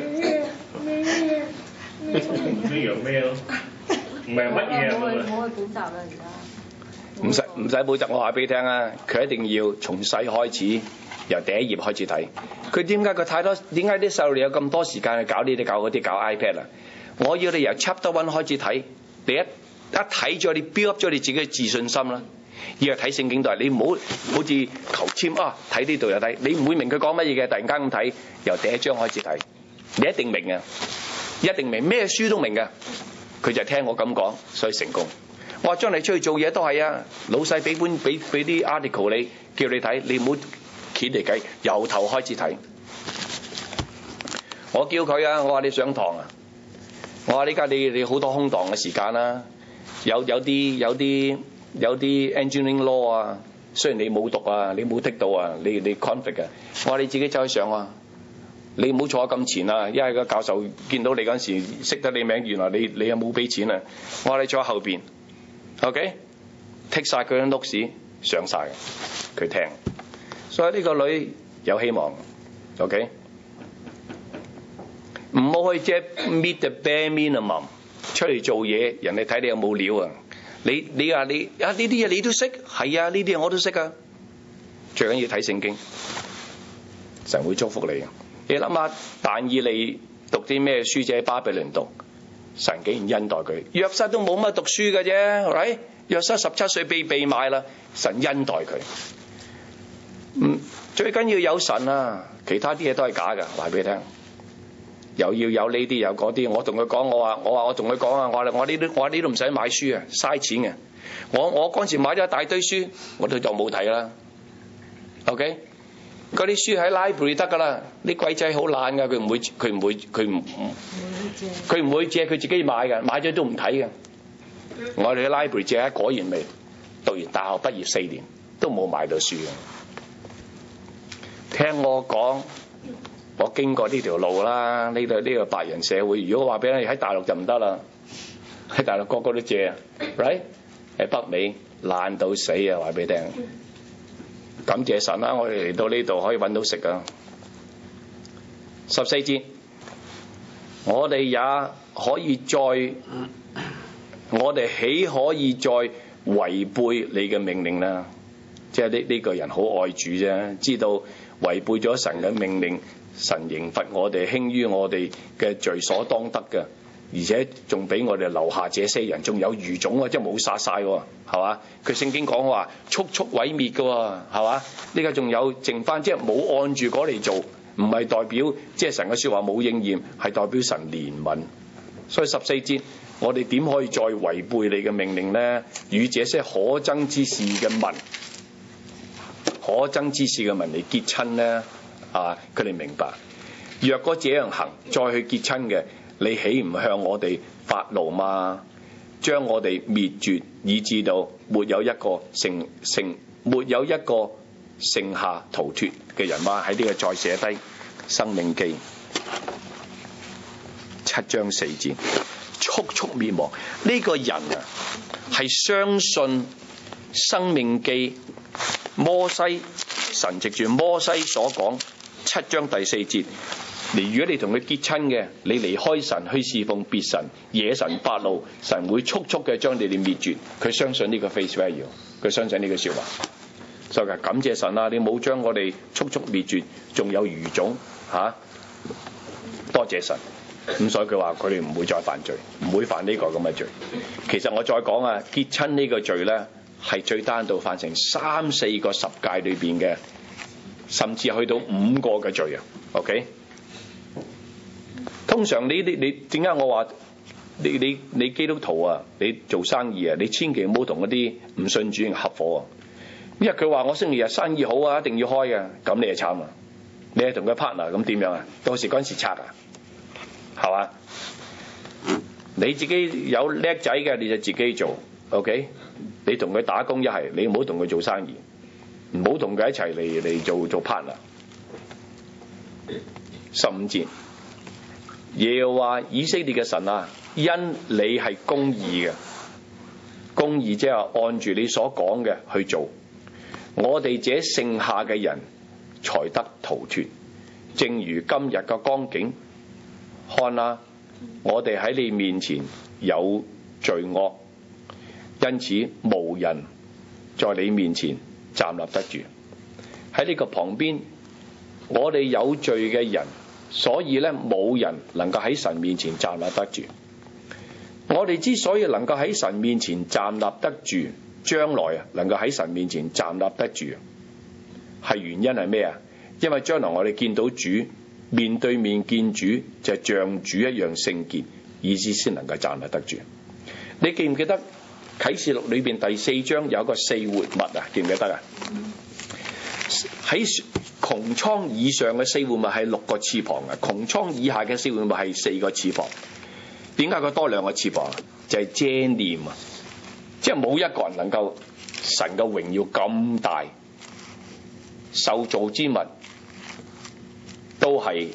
咩樣咩咯？唔係乜嘢啊？ 冇去冇去補習啦，而家。 唔使唔使補習，我話俾你聽啊！佢一定要從細開始，由第一頁開始睇。佢點解佢太多？點解啲細路有咁多時間去搞呢啲搞嗰啲搞 iPad 啊？我要你由 Chapter One 開始睇，你一一睇咗，你 build up 咗你自己嘅自信心啦。要係睇聖經都係，你唔好好似求籤啊！睇呢度又睇，你唔會明佢講乜嘢嘅。突然間咁睇，由第一章開始睇，你一定明啊！一定明，咩書都明嘅。佢就聽我咁講，所以成功。我話將你出去做嘢都係啊，老細俾本俾俾啲 article 你，叫你睇，你唔好揭嚟計，由頭開始睇。我叫佢啊，我話你上堂啊，我話呢家你你好多空檔嘅時間啦，有有啲有啲有啲 engineering law 啊，雖然你冇讀啊，你冇剔到啊，你你 conflict 啊，我話你自己走去上啊。你唔好坐咁前啊！因為個教授見到你嗰陣時識得你名，原來你你又冇俾錢啊！我話你坐喺後邊 ，OK， 剔晒佢啲 notes 上晒，佢聽，所以呢個女有希望 ，OK， 唔好去即係 meet the bare minimum 出嚟做嘢，人哋睇你有冇料啊！你你話你啊呢啲嘢你都識，係啊呢啲嘢我都識啊！最緊要睇聖經，神會祝福你。你諗下，但以理讀啲咩書啫？巴比倫讀，神竟然恩待佢。約瑟都冇乜讀書嘅啫，係咪？約瑟十七歲被被賣啦，神恩待佢。嗯，最緊要有神啊，其他啲嘢都係假㗎，話俾你聽。又要有呢啲，有嗰啲。我同佢講，我話我話我同佢講啊，我話我呢啲我呢都唔使買書啊，嘥錢嘅。我我嗰陣時買咗一大堆書，我都就冇睇啦。OK。嗰啲書喺 library 得㗎啦，啲鬼仔好懶㗎，佢唔會佢唔會佢唔佢唔會借，佢自己買㗎，買咗都唔睇嘅。我哋喺 library 借，果然未讀完大學畢業四年都冇買到書嘅。聽我講，我經過呢條路啦，呢度呢個白人社會。如果話俾你喺大陸就唔得啦，喺大陸個個都借啊 ，right？ 喺北美爛到死啊，話俾你聽。感謝神啦！我哋嚟到呢度可以揾到食啊！十四節，我哋也可以再，我哋豈可以再違背你嘅命令啦？即係呢呢個人好愛主啫，知道違背咗神嘅命令，神刑罰我哋輕於我哋嘅罪所當得嘅。而且仲俾我哋留下這些人，仲有餘種啊！即係冇殺晒喎，係嘛？佢聖經講話速速毀滅嘅喎，係嘛？呢個仲有剩翻，即係冇按住嗰嚟做，唔係代表即係神嘅説話冇應驗，係代表神憐憫。所以十四節， 我哋點可以再違背你嘅命令呢？與這些可憎之事嘅民，可憎之事嘅民嚟結親呢？啊，佢哋明白，若果這樣行，再去結親嘅，你豈唔向我哋發怒嗎？將我哋滅絕，以致到沒有一個剩剩，沒有一個剩下逃脫嘅人嗎？喺呢個再寫低《申命記》七章四節，速速滅亡。呢、這個人啊，係相信《申命記》摩西神藉住摩西所講七章第四節。如果你同佢結親嘅，你離開神去侍奉別神，惹神發怒，神會速速嘅將你哋滅絕。佢相信呢個 face value， 佢相信呢個說話。所以感謝神啊！你冇將我哋速速滅絕，仲有餘種吓、啊，多謝神。咁所以佢話佢哋唔會再犯罪，唔會犯呢個咁嘅罪。其實我再講啊，結親呢個罪咧，係最單到犯成三四個十誡裏邊嘅，甚至去到五個嘅罪啊。OK。通常你你你點解我話你你你基督徒啊，你做生意啊，你千祈唔好同嗰啲唔信主嘅合夥啊，因為佢話我星期日生意好啊，一定要開嘅，咁你就慘啊！你係同佢 partner 咁點樣啊？到時嗰陣時拆啊，係嘛？你自己有叻仔嘅你就自己做 ，OK？ 你同佢打工一係，你唔好同佢做生意，唔好同佢一齊嚟嚟做做 partner。十五節。耶和華以色列嘅神啊，因你係公義嘅，公義即係按住你所講嘅去做，我哋這剩下嘅人才得逃脫。正如今日嘅光景，看啦，我哋喺你面前有罪惡，因此無人在你面前站立得住。喺呢個旁邊，我哋有罪嘅人。所以咧，冇人能夠喺神面前站立得住。我哋之所以能夠喺神面前站立得住，將來啊能夠喺神面前站立得住，係原因係咩啊？因為將來我哋見到主，面對面見主，就係像主一樣聖潔，以致先能夠站立得住。你記唔記得啟示錄裏邊第四章有一個四活物啊？記唔記得啊？喺穹蒼以上嘅四活物係六個翅膀嘅，穹蒼以下嘅四活物係四個翅膀。點解佢多兩個翅膀啊？就係遮臉啊！即係冇一個人能夠神嘅榮耀咁大，受造之物都係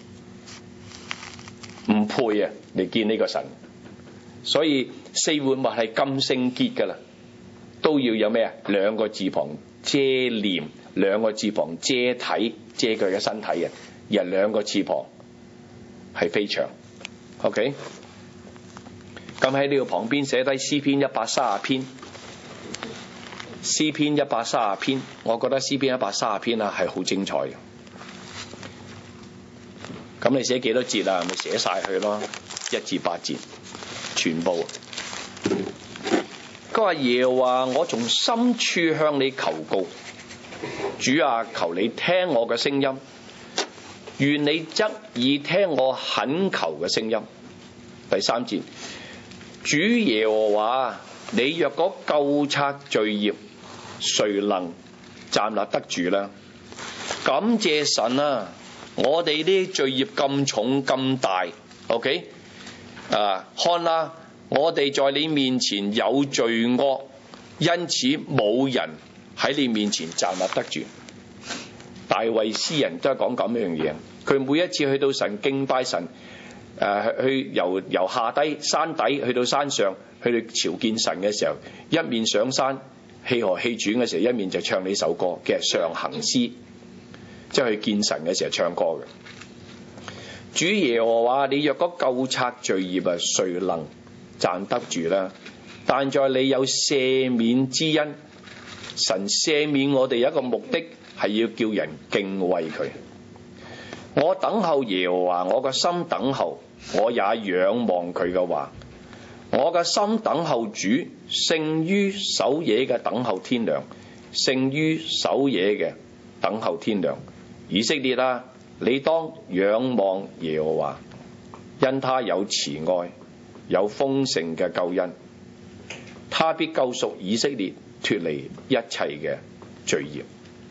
唔配啊嚟見呢個神。所以四活物係咁聖潔噶啦，都要有咩啊？兩個翅膀遮臉。兩個翅膀遮體，遮佢嘅身體嘅，而兩個翅膀係飛翔。OK， 咁喺呢個旁邊寫低詩篇一百三十篇，詩篇一百三十篇，我覺得詩篇一百三十篇啊係好精彩嘅。咁你寫幾多節啊？咪寫晒佢咯，一至八節全部。佢話耶和華，我從深處向你求告。主啊，求你聽我嘅聲音，願你側耳聽我懇求嘅聲音。第三節，主耶和華，你若果究察罪孽，誰能站立得住呢？感謝神啊！我哋啲罪孽咁重咁大 ，OK？ 啊，看啦，我哋在你面前有罪惡，因此冇人喺你面前站立得住。大衛詩人都係講咁樣嘢，佢每一次去到神敬拜神，誒、呃、去由由下低山底去到山上，去到朝見神嘅時候，一面上山氣何氣喘嘅時候，一面就唱呢首歌，其實上行詩，即係去見神嘅時候唱歌嘅。主耶和華，你若果究察罪孽啊，誰能站得住呢？但在你有赦免之恩。神赦免我哋有一個目的，係要叫人敬畏佢。我等候耶和華，我個心等候，我也仰望佢嘅話。我嘅心等候主，勝於守夜嘅等候天亮，勝於守夜嘅等候天亮。以色列啊，你當仰望耶和華，因他有慈愛， 有豐盛嘅救恩，他必救贖以色列脫離一切嘅罪孽。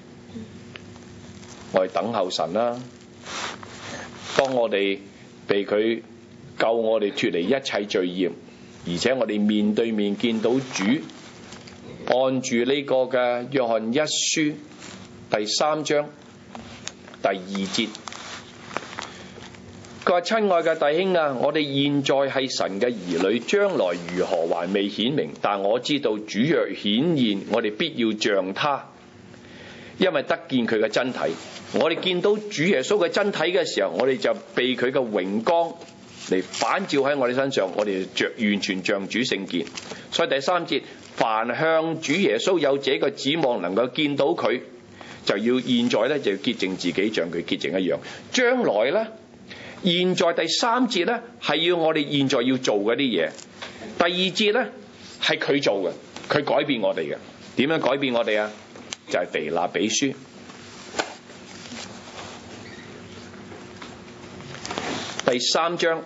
我哋等候神啦。當我哋被佢救我哋脫離一切罪孽，而且我哋面對面見到主，按住呢個嘅約翰一書第三章第二節，佢話：親愛嘅弟兄啊，我哋現在係神嘅兒女，將來如何還未顯明，但我知道主若顯現，我哋必要像他，因為得見佢嘅真體。我哋見到主耶穌嘅真體嘅時候，我哋就被佢嘅榮光嚟反照喺我哋身上，我哋就完全像主聖潔。所以第三節，凡向主耶穌有這個指望，能夠見到佢，就要現在咧就要潔淨自己，像佢潔淨一樣。將來咧，現在第三節咧係要我哋現在要做嗰啲嘢，第二節咧係佢做嘅，佢改變我哋嘅。點樣改變我哋啊？就係、是、腓立比書第三章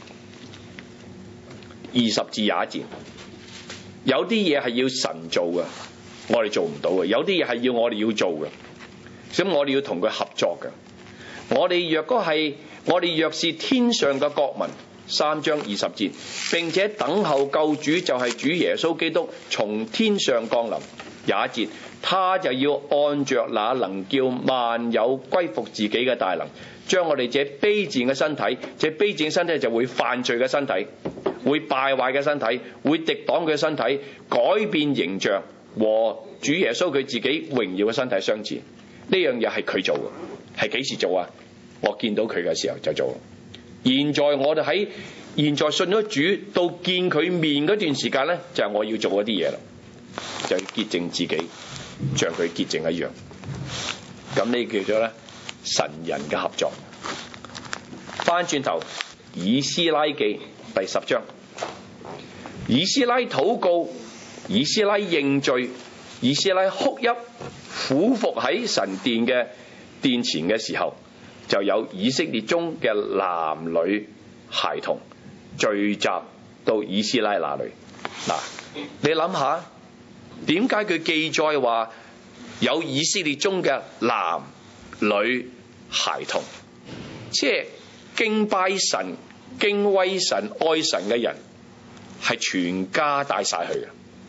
二十至廿一節，有啲嘢係要神做嘅，我哋做唔到嘅；有啲嘢係要我哋要做嘅，咁我哋要同佢合作嘅。我哋若果係我哋若是天上嘅國民，三章二十節，並且等候救主，就係主耶穌基督從天上降臨。廿一節，他就要按着那能叫萬有歸服自己嘅大能，將我哋這卑賤嘅身體，這卑賤嘅身體就會犯罪嘅身體，會敗壞嘅身體，會敵擋佢嘅身體，改變形象和主耶穌佢自己榮耀嘅身體相似。呢樣嘢係佢做嘅，係幾時做啊？我見到佢嘅時候就做。現在我哋喺現在信咗主到見佢面嗰段時間呢，就係我要做嗰啲嘢啦，就要潔淨自己，像佢潔淨一樣。咁呢叫做咧神人嘅合作。翻轉頭，以斯拉記第十章，以斯拉禱告，以斯拉認罪，以斯拉哭泣，俯伏喺神殿嘅殿前嘅時候，就有以色列中嘅男女孩童聚集到以斯拉那裏。嗱，你諗下，點解佢記載話有以色列中嘅男女孩童？即係敬拜神、敬畏神、愛神嘅人，係全家帶晒去嘅。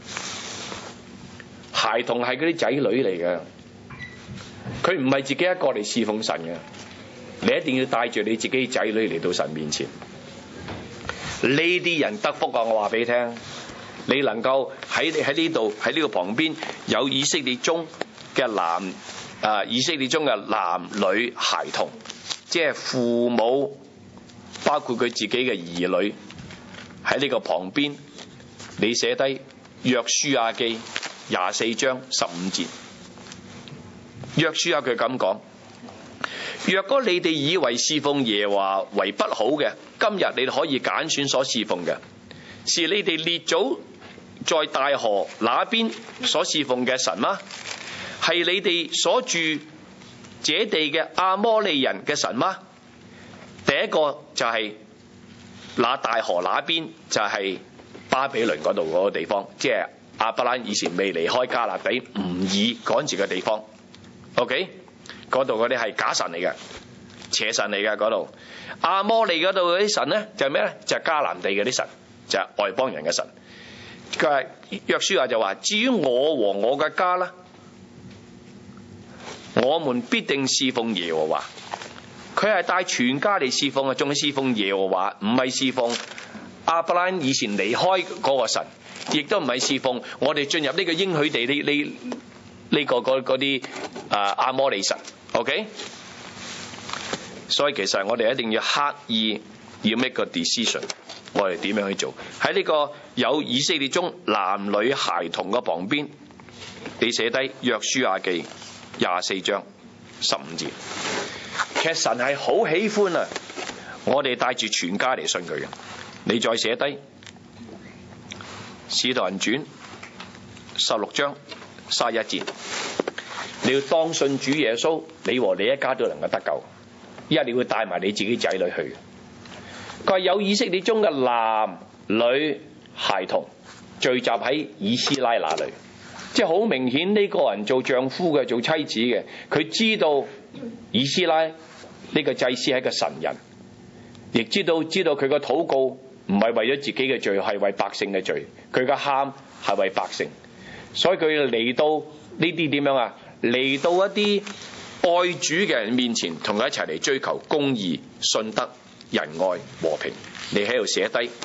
孩童係嗰啲仔女嚟嘅，佢唔係自己一個嚟侍奉神嘅。你一定要帶住你自己仔女嚟到神面前。呢啲人得福啊！我話俾你聽，你能夠喺喺呢度喺呢個旁邊有以色列中嘅男啊，以色列中嘅男女孩童，即係父母，包括佢自己嘅兒女喺呢個旁邊。你寫低約書亞記廿四章十五節，約書亞佢咁講。若果你哋以為侍奉耶和華為不好嘅，今日你哋可以揀選所侍奉嘅，是你哋列祖在大河那邊所侍奉嘅神嗎？係你哋所住這地嘅阿摩利人嘅神嗎？第一個就係那大河那邊，就係巴比倫嗰度嗰個地方，即係亞伯蘭以前未離開迦勒底吾珥趕住嘅地方。OK。嗰度嗰啲係假神嚟嘅，邪神嚟嘅。嗰度阿摩利嗰度嗰啲神咧就係咩咧？就係迦南地嗰啲神，就係外邦人嘅神。佢係約書亞就話：至於我和我嘅家啦，我們必定侍奉耶和華。佢係帶全家嚟侍奉啊，仲係侍奉耶和華，唔係侍奉亞伯蘭以前離開嗰個神，亦都唔係侍奉我哋進入呢個應許地呢呢呢個嗰嗰啲啊阿摩利神。OK， 所以其實我哋一定要刻意要 make 個 decision， 我哋點樣去做？喺呢個有以色列中男女孩童嘅旁邊，你寫低約書亞記廿四章十五節。其實神係好喜歡啊，我哋帶住全家嚟信佢嘅。你再寫低使徒行傳十六章三十一節。你要當信主耶穌，你和你一家都能夠得救。依家你會帶埋你自己仔女去。佢話有以色列中嘅男女孩童聚集喺以斯拉那裏。即係好明顯呢個人做丈夫嘅，做妻子嘅，佢知道以斯拉呢個祭司係一個神人，亦知道知道佢個禱告唔係為咗自己嘅罪，係為百姓嘅罪，佢嘅喊係為百姓，所以佢嚟到呢啲點樣啊？嚟到一啲愛主嘅人面前，同佢一齊嚟追求公義、信德、仁愛、和平。你喺度寫低。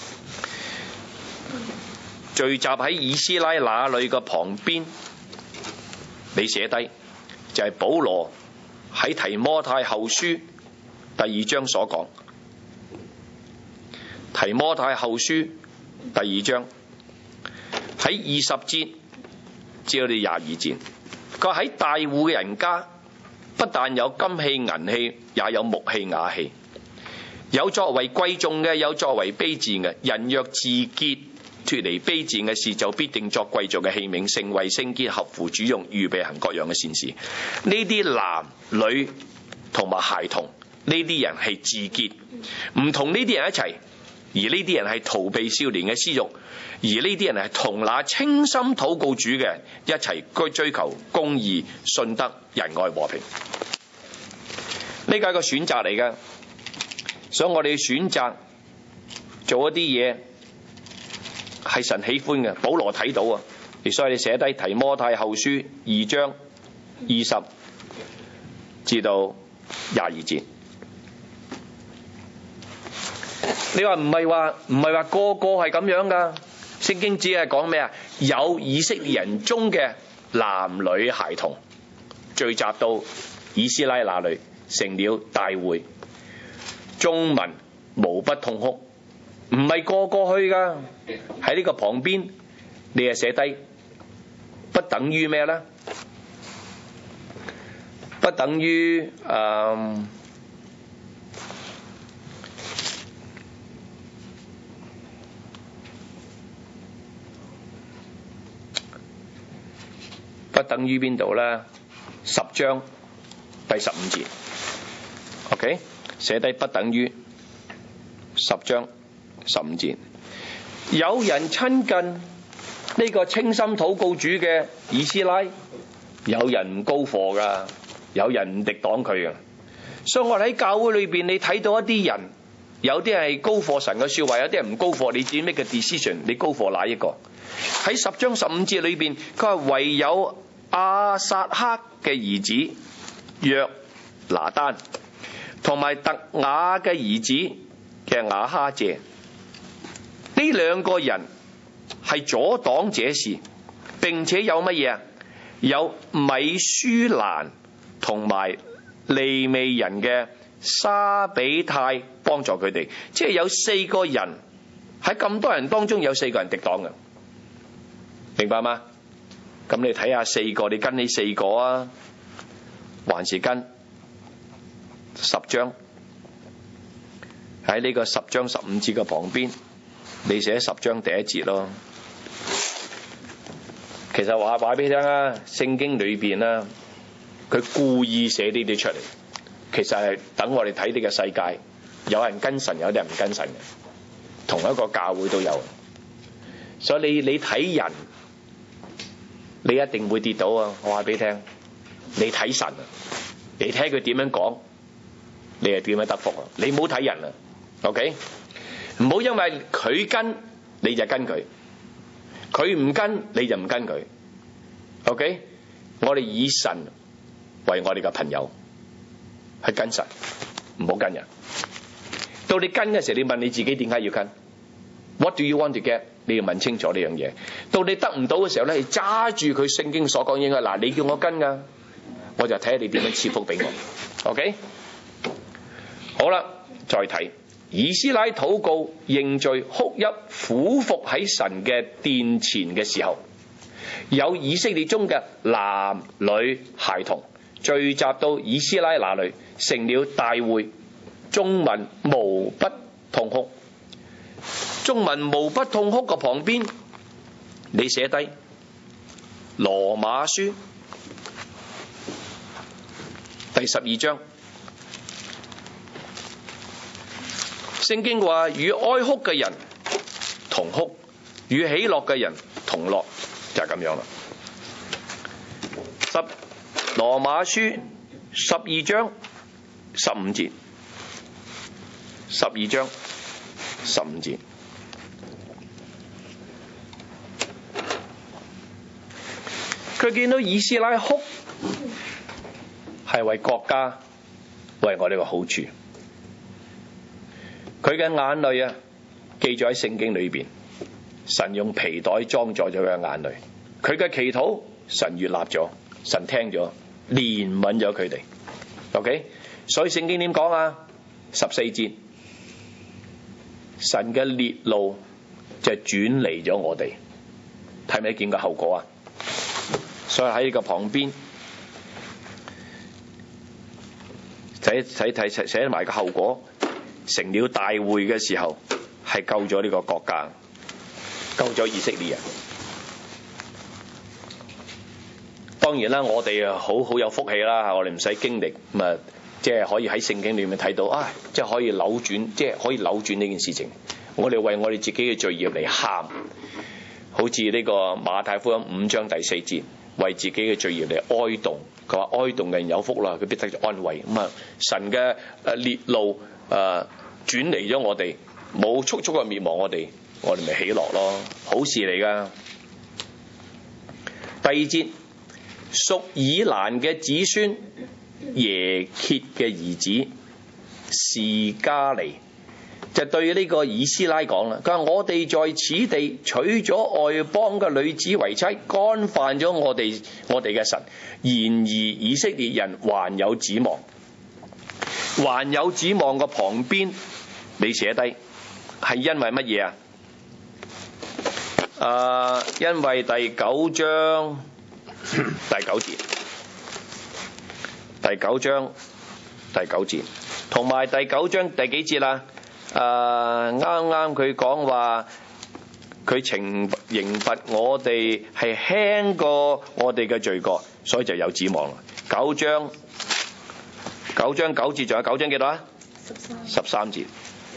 聚集喺以斯拉那裏嘅旁邊，你寫低就係、是、保羅喺提摩太後書第二章所講。提摩太後書第二章喺二十節至到第廿二節，佢喺大戶嘅人家，不但有金器銀器，也有木器瓦器，有作為貴重嘅，有作為卑賤嘅。人若自潔，脫離卑賤嘅事，就必定作貴重嘅器皿，成為聖潔，合乎主用，預備行各樣嘅善事。呢啲男女同埋孩童，呢啲人係自潔，唔同呢啲人一齊，而呢啲人係逃避少年嘅私欲，而呢啲人係同那清心禱告主嘅一齊去追求公義、信德、仁愛、和平。呢個係個選擇嚟嘅，所以我哋選擇做一啲嘢係神喜歡嘅。保羅睇到啊，所以你寫低提摩太後書二章二十至到廿二節。你話唔係話唔係話個個係咁樣噶？聖經只係講咩啊？有以色列人中嘅男女孩童聚集到以斯拉那裏，成了大會，眾民無不痛哭。唔係個個去噶，喺呢個旁邊，你係寫低，不等於咩呢？不等於誒、呃，不等於邊度呢？十章第十五節 ，OK， 寫低不等於十章。十五節，有人親近呢個清心禱告主嘅以斯拉，有人唔高貨噶，有人唔敵擋佢噶。所以我哋喺教會裏邊，你睇到一啲人，有啲係高貨神嘅說話，有啲人唔高貨，你自己 make 個 decision， 你高貨哪一個？喺十章十五節裏邊，佢話唯有亞撒克嘅兒子約拿單，同埋特雅嘅兒子嘅亞哈謝。呢兩個人係阻擋這事，並且有乜嘢啊？有米舒蘭同埋利未人嘅沙比泰幫助佢哋，即係有四個人喺咁多人當中，有四個人敵擋嘅，明白嗎？咁你睇下四個，你跟呢四個啊，還是跟十章喺呢個十章十五節嘅旁邊？你寫十章第一節咯。其實話話俾你聽啊，聖經裏邊啊，佢故意寫呢啲出嚟，其實係等我哋睇呢個世界，有人跟神，有啲人唔跟神嘅，同一個教會都有。所以你你睇人，你一定會跌倒啊！我話俾你聽，你睇神啊，你睇佢點樣講，你係點樣得福啊？你唔好睇人啊 ，OK？唔好因為佢跟你就跟佢，佢唔跟你就唔跟佢。OK， 我哋以神為我哋嘅朋友，去跟神，唔好跟人。到你跟嘅時候，你問你自己點解要跟 ？What do you want to get？ 你要問清楚呢樣嘢。到你得唔到嘅時候咧，你揸住佢聖經所講應該嗱，你叫我跟噶，我就睇下你點樣賜福俾我。OK， 好啦，再睇。以斯拉禱告認罪哭泣俯伏喺神嘅殿前嘅時候，有以色列中嘅男女孩童聚集到以斯拉那裏，成了大會，眾民無不痛哭。眾民無不痛哭嘅旁邊，你寫低羅馬書第十二章。聖經話，與哀哭嘅人同哭，與喜樂嘅人同樂，就係咁樣啦。十羅馬書十二章十五節，十二章十五節，佢見到以斯拉哭，係為國家，為我哋嘅好處。佢嘅眼淚啊，記咗喺聖經裏邊，神用皮袋裝載咗佢嘅眼淚。佢嘅祈禱，神悅納咗，神聽咗，憐憫咗佢哋。OK， 所以聖經點講啊？十四節，神嘅烈怒就轉離咗我哋，睇唔睇見個後果啊？所以喺呢個旁邊睇睇睇寫埋個後果。成了大會嘅時候，係救咗呢個國家，救咗以色列人。當然啦，我哋啊好好有福氣啦，我哋唔使經歷咁啊，即係可以喺聖經裏面睇到啊，即係可以扭轉，即係可以扭轉呢件事情。我哋為我哋自己嘅罪孽嚟喊，好似呢個馬太福音五章第四節，為自己嘅罪孽嚟哀慟。佢話哀慟嘅人有福啦，佢必得安慰。咁啊，神嘅誒烈怒誒轉離咗我哋，冇速速嘅滅亡我哋，我哋咪喜樂咯，好事嚟噶。第二節，屬以蘭嘅子孫耶歇嘅兒子示迦尼就對呢個以斯拉講啦，佢話我哋在此地娶咗外邦嘅女子為妻，干犯咗我哋我哋嘅神，然而以色列人還有指望，還有指望嘅旁邊你寫低係因為乜嘢啊？啊，因為第九章第九節，第九章第九節，同埋第九章第幾節啦？誒啱啱佢講話，佢懲刑罰我哋係輕過我哋嘅罪過，所以就有指望啦。九章九章九節，仲有九章幾多啊？十三十三節。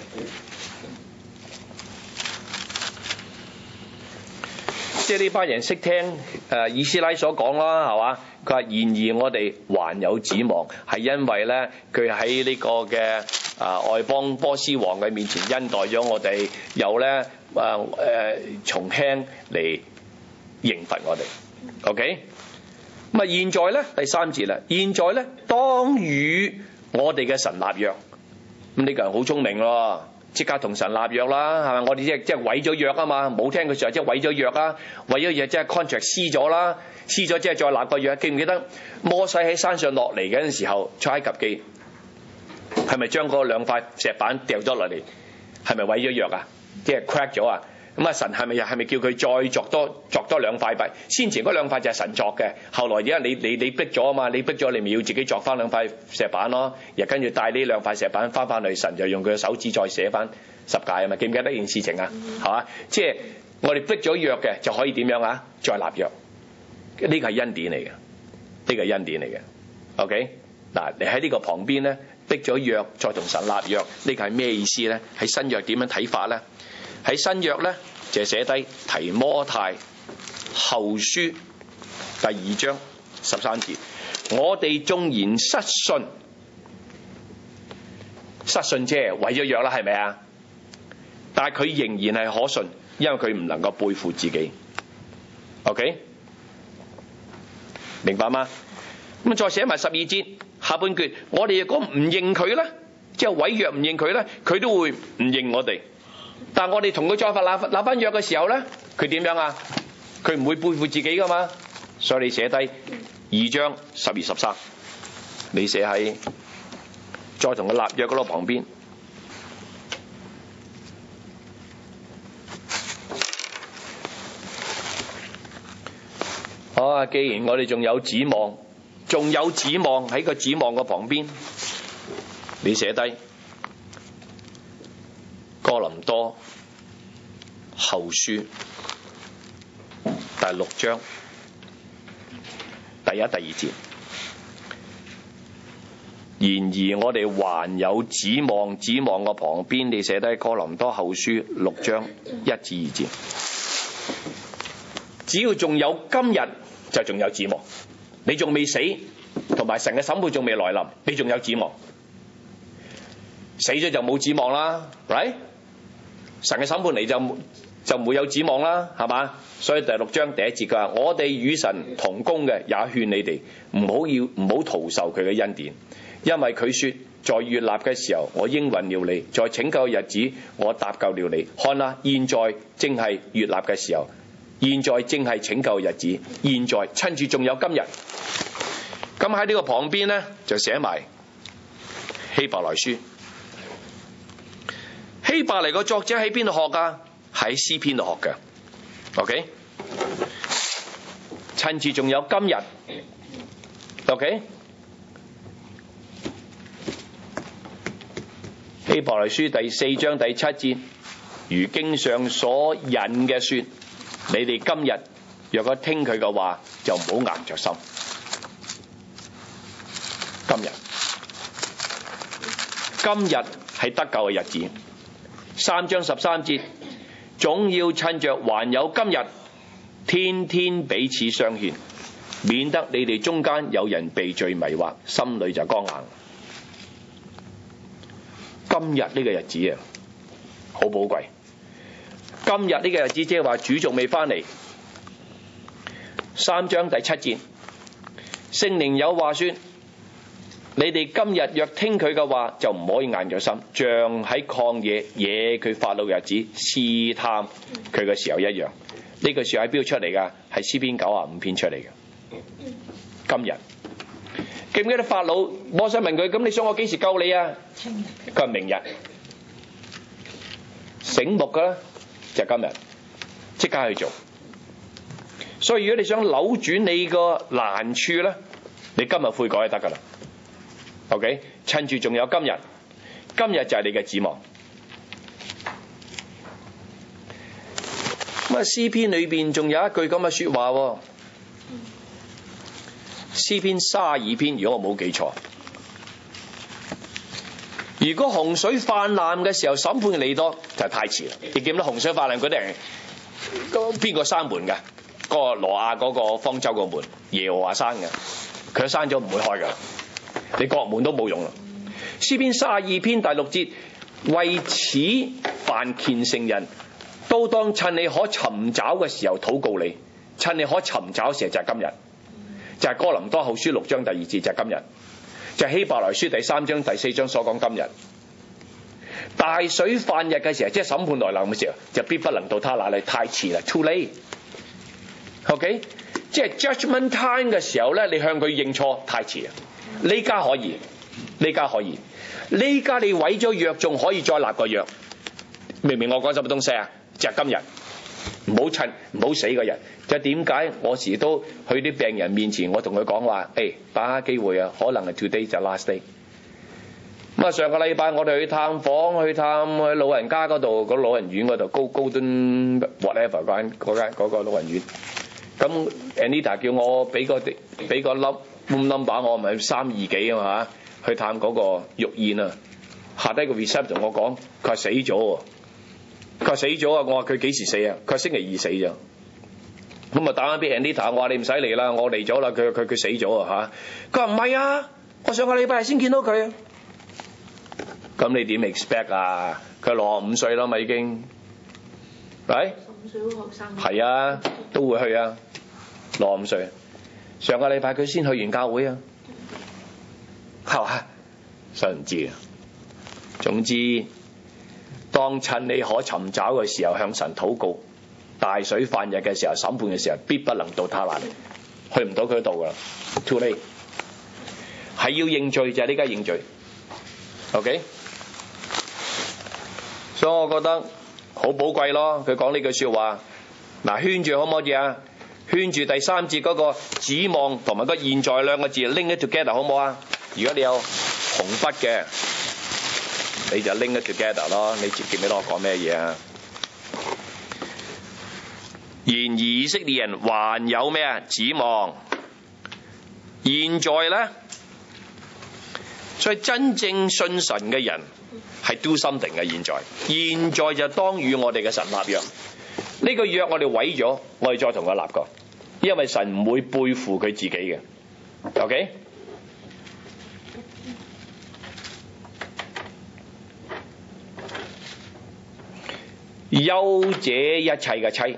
即係呢班人識聽誒以斯拉所講啦，係嘛？佢話然而我哋還有指望，係因為咧佢喺呢個嘅啊外邦波斯王嘅面前恩待咗我哋，又咧啊誒從輕嚟刑罰我哋。OK， 咁啊現在咧第三節啦，現在咧當與我哋嘅神立約。咁呢個人好聰明咯。即刻同神立約啦，係咪？我哋即係即係毀咗約啊嘛，冇聽佢說即係毀咗約啦，毀咗約即係 contract 撕咗啦，撕咗即係再立個約。記唔記得摩西喺山上落嚟嘅陣時候，出埃及記係咪將嗰兩塊石板掉咗落嚟？係咪毀咗約啊？即係 crack 咗啊？咁啊神係咪係咪叫佢再作多作多兩塊幣？先前嗰兩塊就係神作嘅，後來而家你你你逼咗啊嘛，你逼咗你咪要自己作翻兩塊石板咯，然後跟住帶呢兩塊石板翻翻去，神就用佢嘅手指再寫翻十誡啊嘛，記唔記得呢件事情啊？係嘛？即係我哋逼咗約嘅就可以點樣啊？再立約，呢個係恩典嚟嘅，呢個係恩典嚟嘅。OK， 嗱你喺呢個旁邊咧逼咗約，再同神立約，呢個係咩意思咧？喺新約點樣睇法咧？喺新約咧就寫低提摩太後書第二章十三節，我哋縱然失信，失信即係毀咗約啦，係咪啊？但係佢仍然係可信，因為佢唔能夠背負自己。OK， 明白嗎？咁再寫埋十二節下半句，我哋如果唔認佢咧，即係毀約唔認佢咧，佢都會唔認我哋。但係我哋同佢再發立立翻約嘅時候咧，佢點樣啊？佢唔會背負自己噶嘛，所以你寫低二章十二十三，你寫喺再同佢立約嗰度旁邊。啊，既然我哋仲有指望，仲有指望喺個指望嘅旁邊，你寫低哥林多後書第六章第一、第二節， 然而我哋還有指望，指望個旁邊你寫低哥林多後書六章一至二節。只要仲有今日，就仲有指望。你仲未死，同埋神嘅審判仲未來臨，你仲有指望。死咗就冇指望啦，係咪？神嘅審判嚟就就唔會有指望啦，係嘛？所以第六章第一節佢話：我哋與神同工嘅，也勸你哋唔好要唔好徒受佢嘅恩典，因為佢說，在悅納嘅時候我應允了你，在拯救嘅日子我搭救了你。看啦，現在正係悅納嘅時候，現在正係拯救嘅日子，現在趁住仲有今日。咁喺呢個旁邊呢，就寫埋希伯來書。希伯來個作者喺邊度學噶？喺詩篇度學嘅。OK， 趁住仲有今日。OK， 希伯來書第四章第七節，如經上所引嘅說，你哋今日若果聽佢嘅話，就唔好硬着心。今日，今日係得救嘅日子。三章十三節，總要趁着還有今日，天天彼此相勸，免得你哋中間有人被罪迷惑，心裏就剛硬。今日呢個日子啊，好寶貴。今日呢個日子即係話主仲未翻嚟。三章第七節，聖靈有話說，你哋今日若聽佢嘅話，就唔可以硬著心，像喺曠野惹佢發怒日子試探佢嘅時候一樣。呢句說話喺邊度出嚟噶？係詩篇九十五篇出嚟嘅。今日記唔記得法老？我想問佢，咁你想我幾時救你啊？佢話明日。醒目嘅咧就係今日，即刻去做。所以如果你想扭轉你個難處咧，你今日悔改就得噶啦。OK， 趁住仲有今日，今日就係你嘅指望。咁啊，詩篇裏邊仲有一句咁嘅說話喎。詩篇三十二篇，如果我冇記錯，如果洪水泛濫嘅時候，審判嚟到就太遲啦。你記唔記得洪水泛濫嗰啲人邊個閂門㗎？嗰個挪亞嗰個方舟個門，耶和華閂嘅，佢閂咗唔會開㗎。你各門都冇用啦。詩篇三十二篇第六節，為此凡虔誠人都當趁你可尋找嘅時候禱告你，趁你可尋找嘅時候就係今日，就係哥林多後書六章第二節就係今日，就係希伯來書第三章第四章所講今日。大水泛日嘅時候，即係審判來臨嘅時候，就必不能到他那裡，太遲啦 ，too late。OK， 即係 judgment time 嘅時候咧，你向佢認錯太遲啦。呢家可以，呢家可以，呢家你毀咗約，仲可以再立個約。明唔明我講什麼東西啊？就係今日，唔好趁唔好死嗰日。就點解我時都去啲病人面前，我同佢講話，誒，把握機會啊，可能係 today 就 last day。咁啊，上個禮拜我哋去探訪，去探去老人家嗰度，嗰老人院嗰度，高高端 whatever 嗰間嗰間嗰個老人院。咁 Anita 叫我俾個俾個粒。number 我咪三二幾啊嘛，去探嗰個玉燕啊，下低個 reception 同我講，佢話死咗喎，佢話死咗啊！我話佢幾時死啊？佢話星期二死咗。咁啊打翻俾 Anita，我話你唔使嚟啦，我嚟咗啦，佢佢佢死咗啊嚇！佢話唔係啊，我上個禮拜先見到佢啊。咁你點 expect 啊？佢六十五歲啦嘛已經，係？五歲好學生。係啊，都會去啊，六十五歲。上個禮拜佢先去完教會啊，係嘛？所以唔知啊。總之，當趁你可尋找嘅時候向神禱告，大水泛日嘅時候，審判嘅時候，必不能到他那裡，去唔到佢度噶啦。too late， 係要認罪就係呢家認罪。OK， 所以我覺得好寶貴咯。佢講呢句說話，嗱，圈住可唔可以啊？圈住第三節嗰個指望同埋個現在兩個字 link it together 好唔好啊？如果你有紅筆嘅，你就 link it together 咯。你記唔記得我講咩嘢啊？然而以色列人還有咩啊？指望。現在咧， 所以真正信神嘅人係 do something 嘅。現在現在就當與我哋嘅神立約，呢、這個約我哋毀咗，我哋再同佢立過，因為神唔會背負佢自己嘅。OK， 休這一切嘅妻，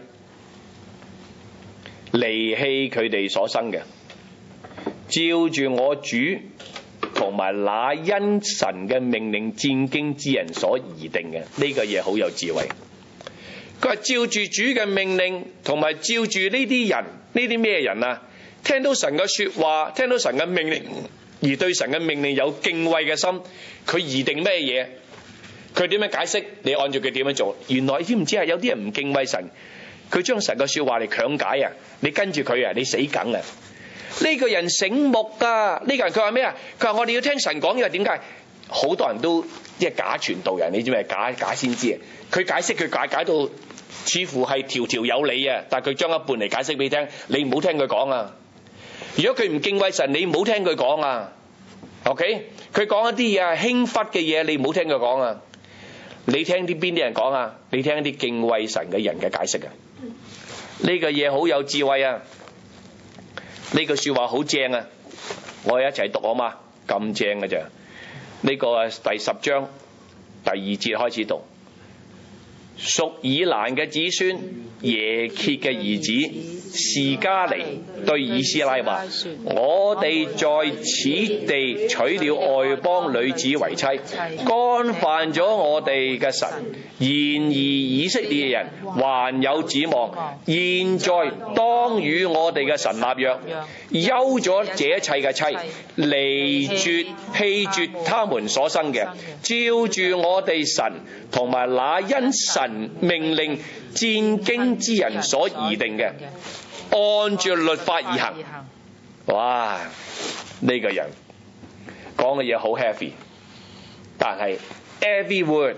離棄佢哋所生嘅，照住我主同埋那因神嘅命令戰經之人所擬定嘅。呢、這個嘢好有智慧。佢話照住主嘅命令同埋照住呢啲人，呢啲咩人啊？聽到神嘅說話，聽到神嘅命令，而對神嘅命令有敬畏嘅心，佢擬定咩嘢？佢點樣解釋？你按照佢點樣做？原來知唔知啊？有啲人唔敬畏神，佢將神嘅說話嚟強解啊！你跟住佢啊，你死梗啊！呢個人醒目噶，呢個人佢話咩啊？佢話我哋要聽神講嘢，點解？好多人都即係假傳道人，你知唔知？假假先知啊！佢解釋佢解解到似乎係條條有理啊，但係佢將一半嚟解釋俾你聽，你唔好聽佢講啊！如果佢唔敬畏神，你唔好聽佢講啊。OK， 佢講一啲嘢係輕忽嘅嘢，你唔好聽佢講啊。你聽啲邊啲人講啊？你聽一啲敬畏神嘅人嘅解釋啊。呢個嘢好有智慧啊！呢句說話好正啊！我哋一齊讀好嘛？咁正嘅咋？呢個係第十章第二節開始讀。屬以蘭嘅子孫耶歇嘅兒子示迦尼對以斯拉話：我哋在此地娶了外邦女子為妻，干犯咗我哋嘅神。然而以色列人還有指望，現在當與我哋嘅神立約，休咗這一切嘅妻，離絕棄絕他們所生嘅，照住我哋神同埋那因神命令戰經之人所擬定嘅，按照律法而行。哇！呢、這個人講嘅嘢好 heavy， 但係 every word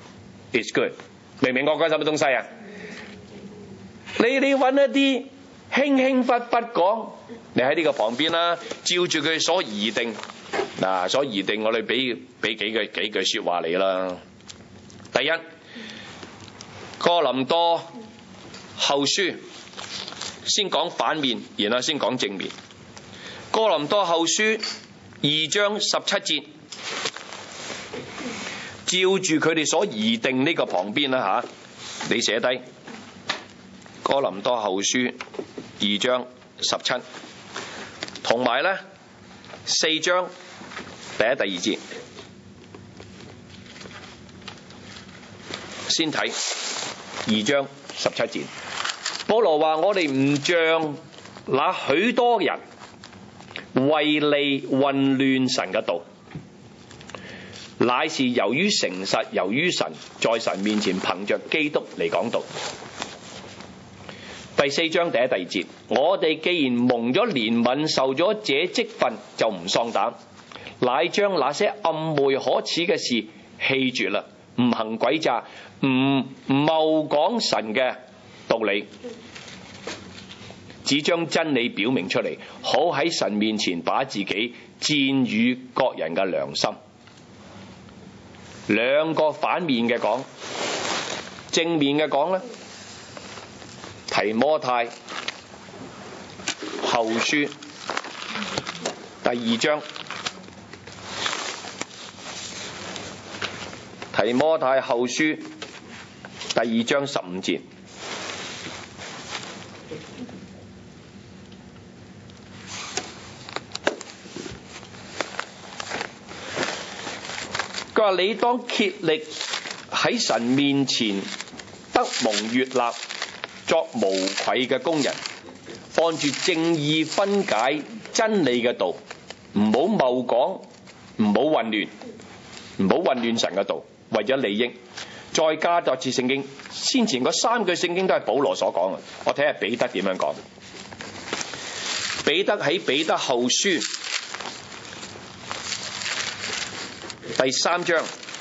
is good。明唔明我講什麼東西啊？你你揾一啲輕輕忽忽講，你喺呢個旁邊啦，照住佢所擬定嗱，所擬定我哋俾俾幾句幾句說話你啦。第一，哥林多後書先講反面，然後先講正面。哥林多後書二章十七節，照住佢哋所擬定呢個旁邊啦吓，你寫低哥林多後書二章十七，同埋咧四章第一、第二節，先睇二章十七節。保羅話：我哋唔像那許多人為利混亂神嘅道，乃是由於誠實，由於神在神面前憑着基督嚟講道。第四章第一、第二節，我哋既然蒙咗憐憫，受咗這職分，就唔喪膽，乃將那些暗昧可恥嘅事棄絕啦，唔行詭詐，唔謬講神嘅道理，只將真理表明出嚟，好喺神面前把自己薦與各人嘅良心。兩個反面嘅講，正面嘅講咧，提摩太後書第二章，提摩太後書第二章十五節。佢話：你當竭力喺神面前得蒙悅納，作無愧嘅工人，按住正義分解真理嘅道，唔好謬講，唔好混亂，唔好混亂神嘅道，為咗利益。再加多次聖經，先前嗰三句聖經都係保羅所講嘅。我睇下彼得點樣講。彼得喺彼得後書第三章，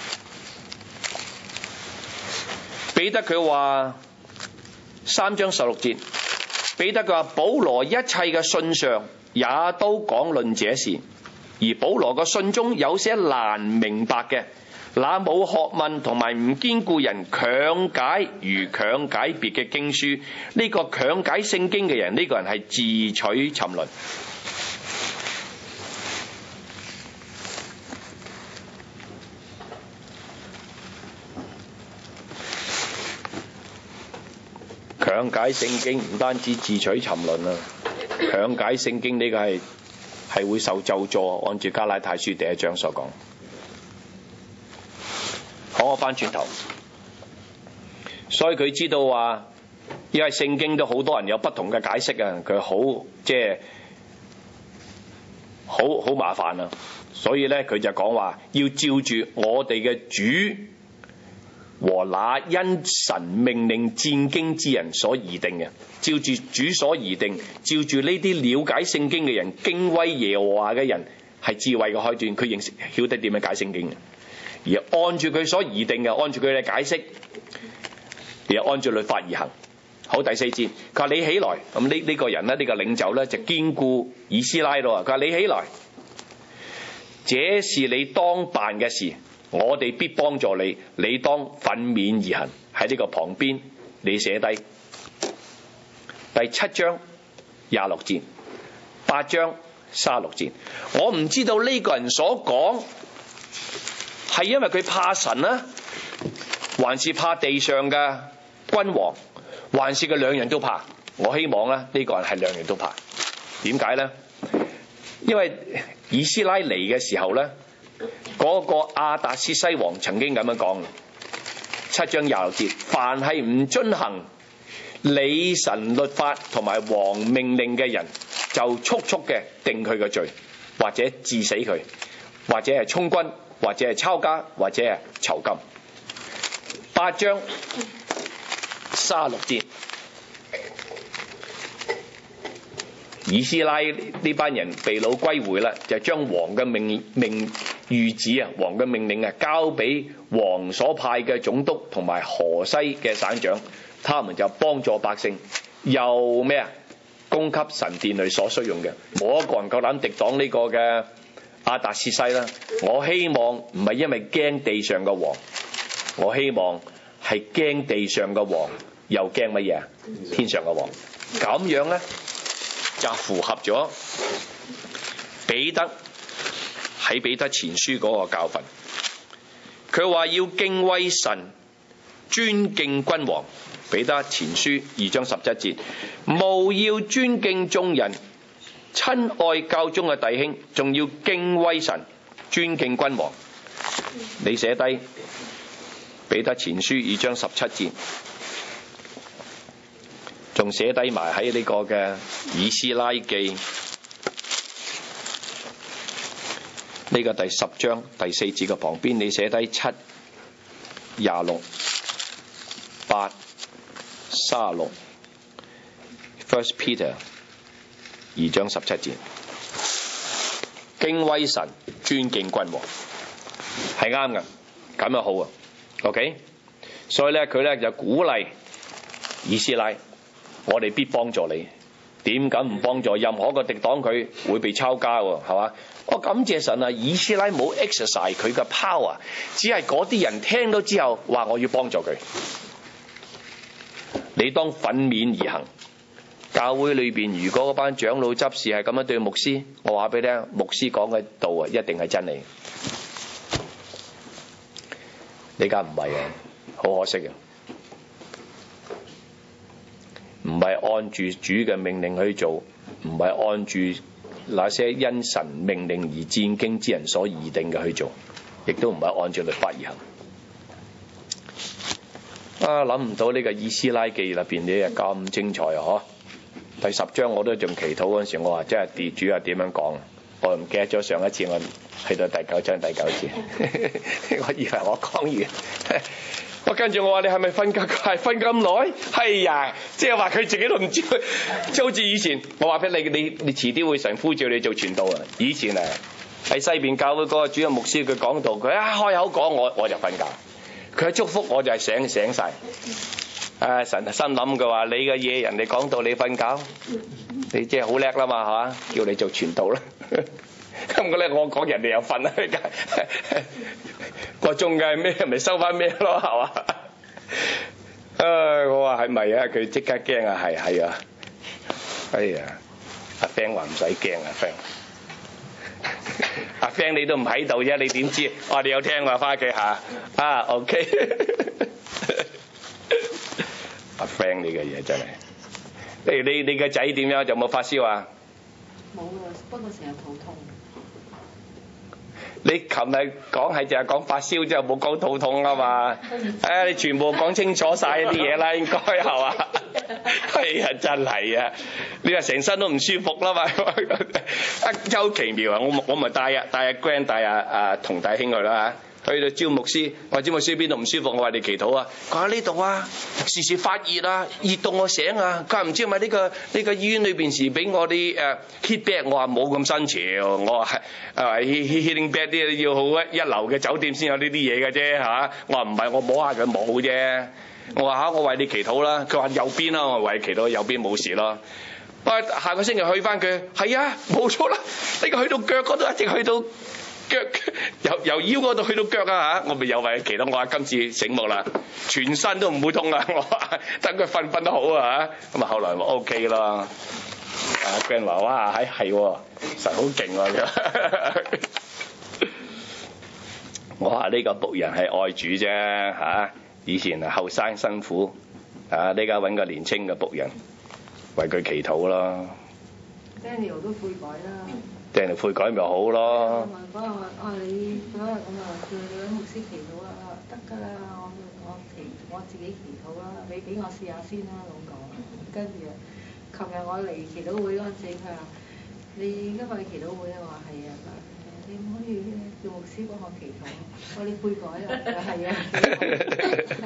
彼得佢話三章十六節，彼得佢話保羅一切嘅信上也都講論這事， 而保羅個信中有些難明白嘅，那冇學問同埋唔堅固人強解如強解別嘅經書，呢、這個強解聖經嘅人，呢、這個人係自取沉淪。強解聖經唔單止自取沉淪啊，強解聖經呢個係係會受咒詛，按住加拉太書第一章所講。講我翻轉頭，所以佢知道話，因為聖經都好多人有不同嘅解釋啊，佢好即係好好麻煩啊，所以咧佢就講話要照住我哋嘅主和那因神命令戰經之人所擬定嘅，照住主所擬定，照住呢啲了解聖經嘅人，敬畏耶和華嘅人，係智慧嘅開端，佢認識曉得點樣解聖經嘅，而按住佢所擬定嘅，按住佢嘅解釋，而按住律法而行。好，第四節，佢話你起來，咁呢呢個人咧，呢、這個領袖咧就堅固以斯拉咯。佢話你起來，這是你當辦嘅事。我哋必幫助你，你當奮勉而行。喺呢個旁邊，你寫低第七章廿六節，八章三十六節。我唔知道呢個人所講係因為佢怕神啊，還是怕地上嘅君王，還是佢兩樣都怕。我希望咧，呢個人係兩樣都怕。點解呢？因為以斯拉嚟嘅時候呢，嗰個亞達薛西王曾經咁樣講，七章廿六節，凡係唔遵行理神律法同埋王命令嘅人，就速速嘅定佢嘅罪，或者治死佢，或者係充軍，或者係抄家，或者係囚禁。八章三十六節，以斯拉呢班人被擄歸回啦，就將王嘅命命諭旨啊，王嘅命令啊，交俾王所派嘅總督同埋河西嘅省長，他們就幫助百姓，又咩啊？供給神殿裏所需用嘅。冇一個人夠膽敵擋呢個嘅亞達薛西啦。我希望唔係因為驚地上嘅王，我希望係驚地上嘅王，又驚乜嘢啊？天上嘅王。咁樣咧就符合咗彼得喺彼得前書嗰個教訓。佢話要敬畏神，尊敬君王。彼得前書二章十七節，務要尊敬眾人，親愛教中嘅弟兄，仲要敬畏神，尊敬君王。你寫低彼得前書二章十七節，仲寫低埋喺呢個嘅以斯拉記呢個第十章第四節嘅旁邊，你寫低七廿六八三十六 First Peter 二章十七節，敬畏神，尊敬君王，係啱㗎，咁樣好啊。OK， 所以咧佢咧就鼓勵以斯拉，我哋必幫助你。點敢唔幫助？任何一個敵擋佢會被抄家喎，係嘛？我感謝神啊！以斯拉冇 exercise 佢嘅 power， 只係嗰啲人聽到之後話我要幫助佢。你當奮勉而行。教會裏邊如果嗰班長老執事係咁樣對牧師，我話俾你聽，牧師講嘅道啊，一定係真理。你家唔係啊，好可惜啊！唔係按住主嘅命令去做，唔係按住那些因神命令而戰經之人所擬定嘅去做，亦都唔係按照律法而行。啊，諗唔到呢個以斯拉記入邊啲嘢咁精彩啊！嗬，第十章我都仲祈禱嗰陣時，我話真係地主係點樣講，我唔記得咗上一次我去到第九章第九節，我以為我講完。我跟住我話你係咪瞓覺？係瞓咁耐？係呀，即係話佢自己都唔知，即係好似以前我話俾你，你你遲啲會神呼召你做傳道啊！以前啊喺西邊教會嗰個主任牧師佢講道，佢一開口講我我就瞓覺，佢一祝福我就係醒醒晒。啊神心諗嘅話，你嘅嘢人哋講到你瞓覺，你即係好叻啦嘛，係嘛？叫你做傳道啦。 咁我咧我講人哋有份啊，個中嘅係咩咪收翻咩咯，係嘛？啊，我話係咪啊？佢即刻驚啊，係係啊，哎呀，阿 Fan 話唔使驚啊 ，Fan， 阿 Fan 你都唔喺度啫，你點知？我哋有聽話翻屋企下啊 ，OK， 阿 Fan 你嘅嘢真係，你你你個仔點樣？有冇發燒啊？ 冇啊，不過成日肚痛。 你琴日講係淨係講發燒之後冇講肚痛啊嘛？誒，你全部講清楚晒啲嘢啦，應該係嘛？係啊，真係啊！你話成身都唔舒服啦嘛？啊，真好奇妙啊！我我咪帶啊帶阿 Grand 帶阿阿同大兄去啦嚇，去到招牧師，我話招牧師邊度唔舒服？我話你祈禱啊！佢話呢度啊，時時發熱啊，熱到我醒啊！佢話唔知係咪呢個呢個醫院裏邊時俾我啲誒 heat bed，我話冇咁新潮，我話係 heating bed 啲要好一流嘅酒店先有呢啲嘢嘅啫嚇。我話唔係，我摸下佢冇啫。我話嚇，我為你祈禱啦。佢話右邊啦，我為你祈禱右邊冇事咯。我下個星期去翻佢，係啊，冇錯啦。呢個去到腳嗰度一直去到腳，由由腰嗰度去到腳啊嚇！我咪又為佢祈禱。我話今次醒目啦，全身都唔會痛啊！我話等佢瞓瞓得好啊嚇。咁啊後來咪 OK 咯。阿 Gwen 話：哇，係係喎，神好勁喎！我話呢個僕人係愛主啫嚇。以前啊後生辛苦啊，呢家揾個年青嘅僕人為佢祈禱咯。 Daniel 都悔改啦。 Daniel 悔改咪好咯。 嗰日話啊你嗰日咁啊叫你揾牧師祈禱啊，得㗎啦，我我祈我自己祈禱啦，你俾我試下先啦咁講。跟住啊，琴日我嚟祈禱會嗰陣時，佢話你今日去祈禱會啊？我話係啊。你唔可以叫牧師幫我祈禱，我話你悔改啊，係啊。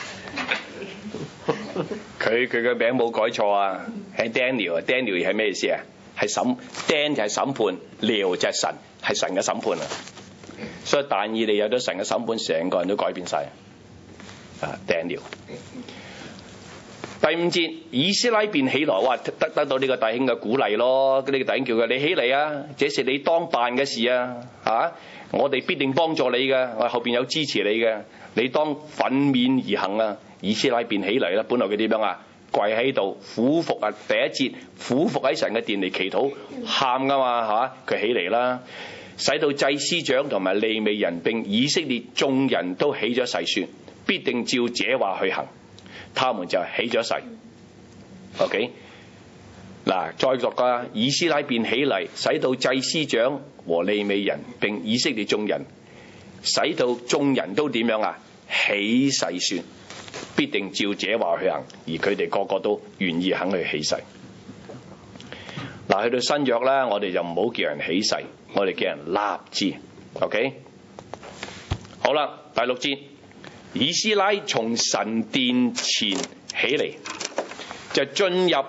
佢佢嘅名冇改錯啊，係 Daniel 啊 ，Daniel 係咩意思啊？係審 Dan 就係審判，廖就係神，係神嘅審判啊。所以但以理有咗神嘅審判，成個人都改變晒啊 Daniel。第五節，以斯拉便起來，哇！得得到呢個弟兄嘅鼓勵咯。呢、這個弟兄叫佢：你起嚟啊！這是你當辦嘅事啊！嚇、啊，我哋必定幫助你嘅，我後邊有支持你嘅。你當奮勉而行啊！以斯拉便起嚟啦。本來佢點樣啊？跪喺度，俯伏啊！第一節，俯伏喺神嘅殿嚟祈禱，喊噶嘛嚇！佢、啊、起嚟啦，使到祭司長同埋利未人並以色列眾人都起咗誓說，必定照這話去行。他們就起咗誓 ，OK 嗱，再讀噶，以斯拉便起嚟，使到祭司長和利未人並以色列眾人，使到眾人都點樣啊？起誓說，必定照這話去行，而佢哋個個都願意肯去起誓。嗱，去到新約啦，我哋就唔好叫人起誓，我哋叫人立志 ，OK 好啦，第六節。以斯拉從神殿前起嚟，就進入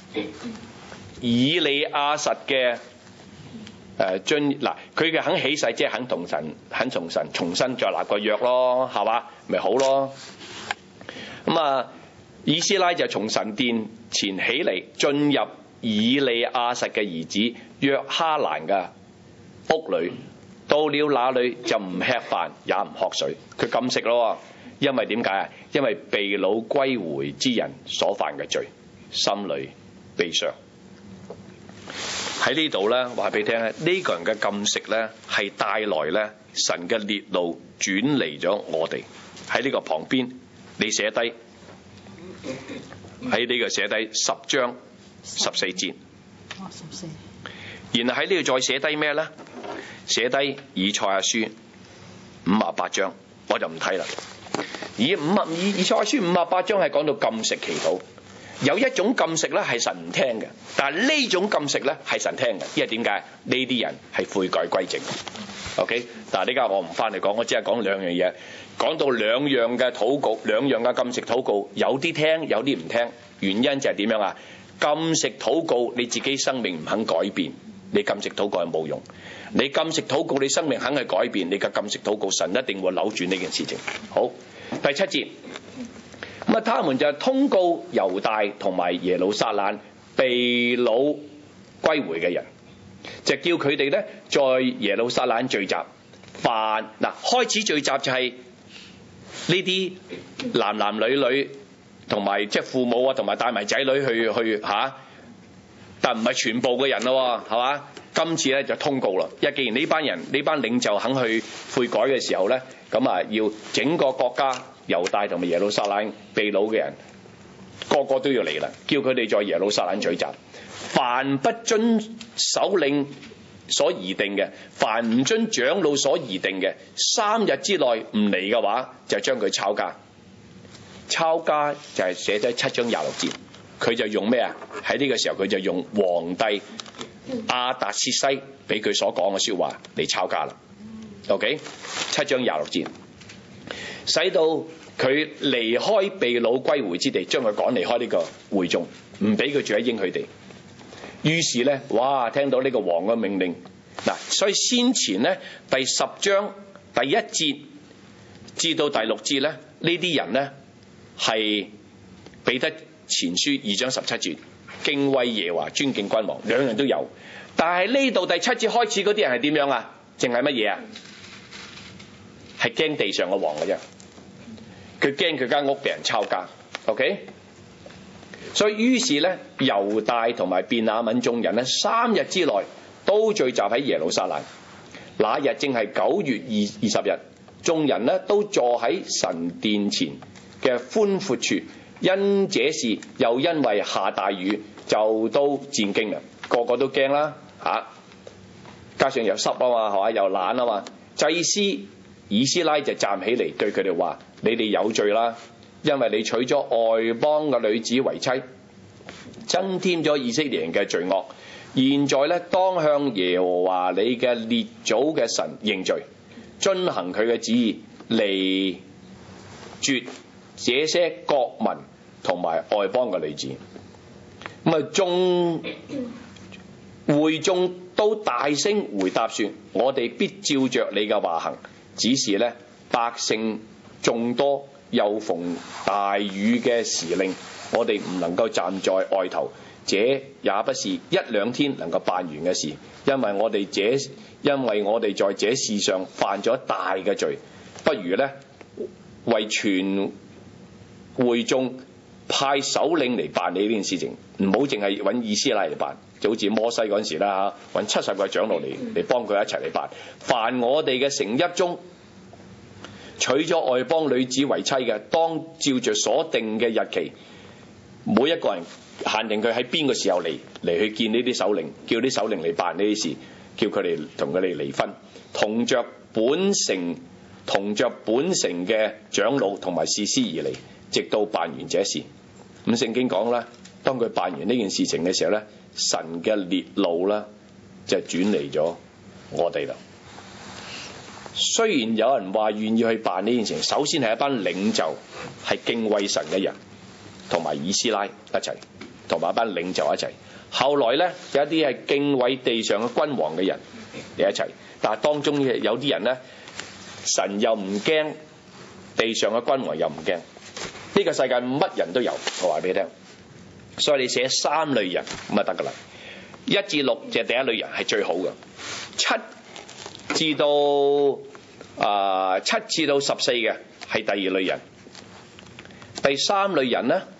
以利亞實嘅誒進嗱，佢嘅肯起誓，即係肯同神、肯同神重新再立個約咯，係嘛？咪好咯。咁啊，以斯拉就從神殿前起嚟，進入以利亞實嘅兒子約哈蘭嘅屋裏。到了那裏就唔吃飯也唔喝水，佢禁食咯。因為點解啊？因為被擄歸回之人所犯嘅罪，心裏悲傷。喺呢度咧，話俾你聽咧，呢個人嘅禁食咧係帶來咧神嘅烈怒轉離咗我哋。喺呢個旁邊，你寫低喺呢個寫低十章十四節。 哦，十四。 然後喺呢度再寫低咩咧？寫低以賽亞書五十八章，我就唔睇啦。以五十以以賽亞書五十八章係講到禁食祈禱，有一種禁食咧係神唔聽嘅，但係呢種禁食咧係神聽嘅，因為點解？呢啲人係悔改歸正。OK， 但係呢家我唔翻嚟講，我只係講兩樣嘢，講到兩樣嘅禱告，兩樣嘅禁食禱告，有啲聽，有啲唔聽，原因就係點樣啊？禁食禱告你自己生命唔肯改變，你禁食禱告係冇用。你禁食禱告，你生命肯去改變，你嘅禁食禱告，神一定會扭轉呢件事情。好，第七節，咁啊，他們就通告猶大同埋耶路撒冷被擄歸回嘅人， 就叫佢哋咧在耶路撒冷聚集。凡嗱開始聚集就係呢啲男男女女同埋即係父母啊，同埋帶埋仔女去去嚇、啊，但唔係全部嘅人咯，係嘛？今次咧就通告啦，因為既然呢班人呢班領袖肯去悔改嘅時候咧，咁啊要整個國家猶大同埋耶路撒冷被擄嘅人個個都要嚟啦，叫佢哋在耶路撒冷聚集。凡不遵首領所擬定嘅，凡唔遵長老所擬定嘅，三日之內唔嚟嘅話，就將佢抄家。抄家就係寫咗七章廿六節，佢就用咩啊？喺呢個時候佢就用皇帝亞達薛西俾佢所講嘅說話嚟抄家啦。OK， 七章廿六節，使到佢離開被擄歸回之地，將佢趕離開呢個會眾，唔俾佢住喺應許地。於是咧，哇！聽到呢個王嘅命令嗱，所以先前咧第十章第一節至到第六節咧，呢啲人咧係彼得前書二章十七節，敬畏耶和華，尊敬君王，兩樣都有。但係呢度第七節開始嗰啲人係點樣啊？淨係乜嘢啊？係驚地上嘅王嘅啫，佢驚佢間屋俾人抄家。OK。所以於是咧，猶大同埋便雅憫眾人咧，三日之內都聚集喺耶路撒冷。那日正係九月二二十日，眾人咧都坐喺神殿前嘅寬闊處，因這事又因為下大雨，就都戰驚啦，個個都驚啦嚇。加上又濕啊嘛，係嘛，又懶啊嘛。祭司以斯拉就站起嚟對佢哋話：你哋有罪啦！因為你娶咗外邦嘅女子為妻，增添咗以色列人嘅罪惡。現在咧，當向耶和華你嘅列祖嘅神認罪，遵行佢嘅旨意，離絕這些國民同埋外邦嘅女子。咁啊，眾會眾都大聲回答說：我哋必照着你嘅話行。只是咧，百姓眾多，又逢大雨嘅時令，我哋唔能夠站在外頭，這也不是一兩天能夠辦完嘅事，因為我哋這因為我哋在這事上犯咗大嘅罪，不如咧為全會眾派首領嚟辦理呢件事情，唔好淨係揾以斯拉嚟辦，就好似摩西嗰陣時啦嚇，揾七十個長老嚟嚟幫佢一齊嚟辦。凡我哋嘅城邑中娶咗外邦女子為妻嘅，當照着所定嘅日期，每一個人限定佢喺邊個時候嚟嚟去見呢啲首領，叫啲首領嚟辦呢啲事，叫佢哋同佢哋離婚，同着本城同着本城嘅長老同埋士師而嚟，直到辦完這事。咁聖經講啦，當佢辦完呢件事情嘅時候咧，神嘅烈怒啦就轉嚟咗我哋啦。雖然有人話願意去辦呢件事，首先係一班領袖係敬畏神嘅人，同埋以斯拉一齊，同埋一班領袖一齊。後來咧有一啲係敬畏地上嘅君王嘅人嚟一齊，但係當中有啲人咧，神又唔驚，地上嘅君王又唔驚。呢個世界乜人都有，我話俾你聽。所以你寫三類人咁啊得噶啦，一至六就係第一類人係最好嘅，七至到啊、呃、七至到十四嘅係第二類人，第三類人咧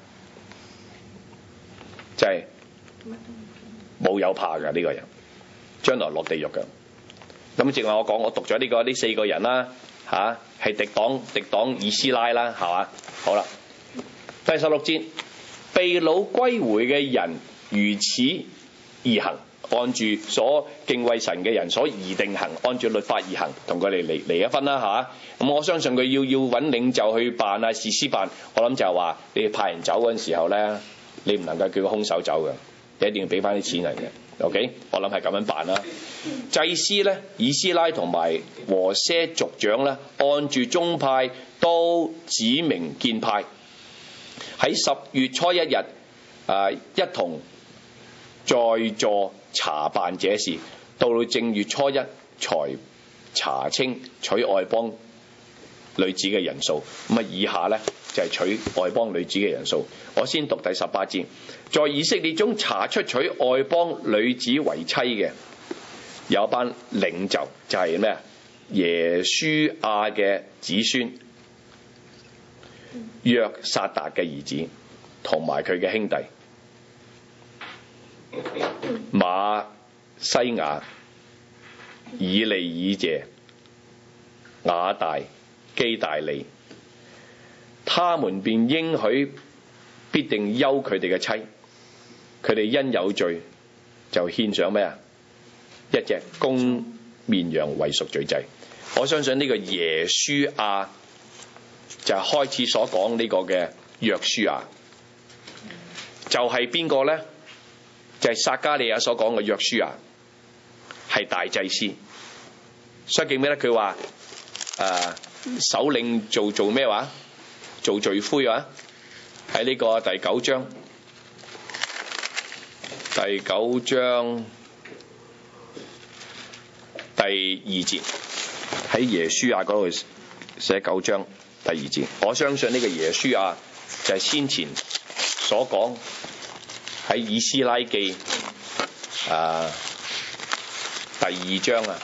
就係冇有怕嘅呢個人，將來落地獄嘅。咁正話我講，我讀咗呢、這個呢四個人啦，吓、啊、係敵擋敵擋以斯拉啦，係嘛？好啦，第十六節，被擄歸回嘅人如此而行，按住所敬畏神嘅人所擬定行，按住律法而行，同佢哋離離一婚啦，吓。咁我相信佢要要揾領袖去辦啊，士師辦。我諗就係話，你派人走嗰陣時候咧，你唔能夠叫佢空手走嘅，你一定要俾翻啲錢人嘅。OK， 我諗係咁樣辦啦。祭司咧，以斯拉同埋和些族長咧，按住宗派都指明建派，喺十月初一日啊，一同在座查辦這事，到了正月初一才查清娶外邦女子嘅人數。咁啊，以下咧就係、是、娶外邦女子嘅人數。我先讀第十八節，在以色列中查出娶外邦女子為妻嘅， 有一班領袖，就係咩啊？耶書亞嘅子孫約撒達嘅兒子，同埋佢嘅兄弟馬西亞、以利以謝、亞大、基大利，他們便應許必定休佢哋嘅妻，佢哋因有罪就獻上咩啊？一隻公綿羊為贖罪祭。我相信呢個耶書亞就係開始所講呢個嘅約書亞，就係邊個呢？就係、是、撒迦利亞所講嘅約書亞，係大祭司。所以記唔記得佢話誒首領做做咩話？做罪魁啊！喺呢個第九章，第九章第二節，喺耶書亞嗰度寫九章第二節。我相信呢個耶書亞就係先前所講喺以斯拉記啊第二章啊，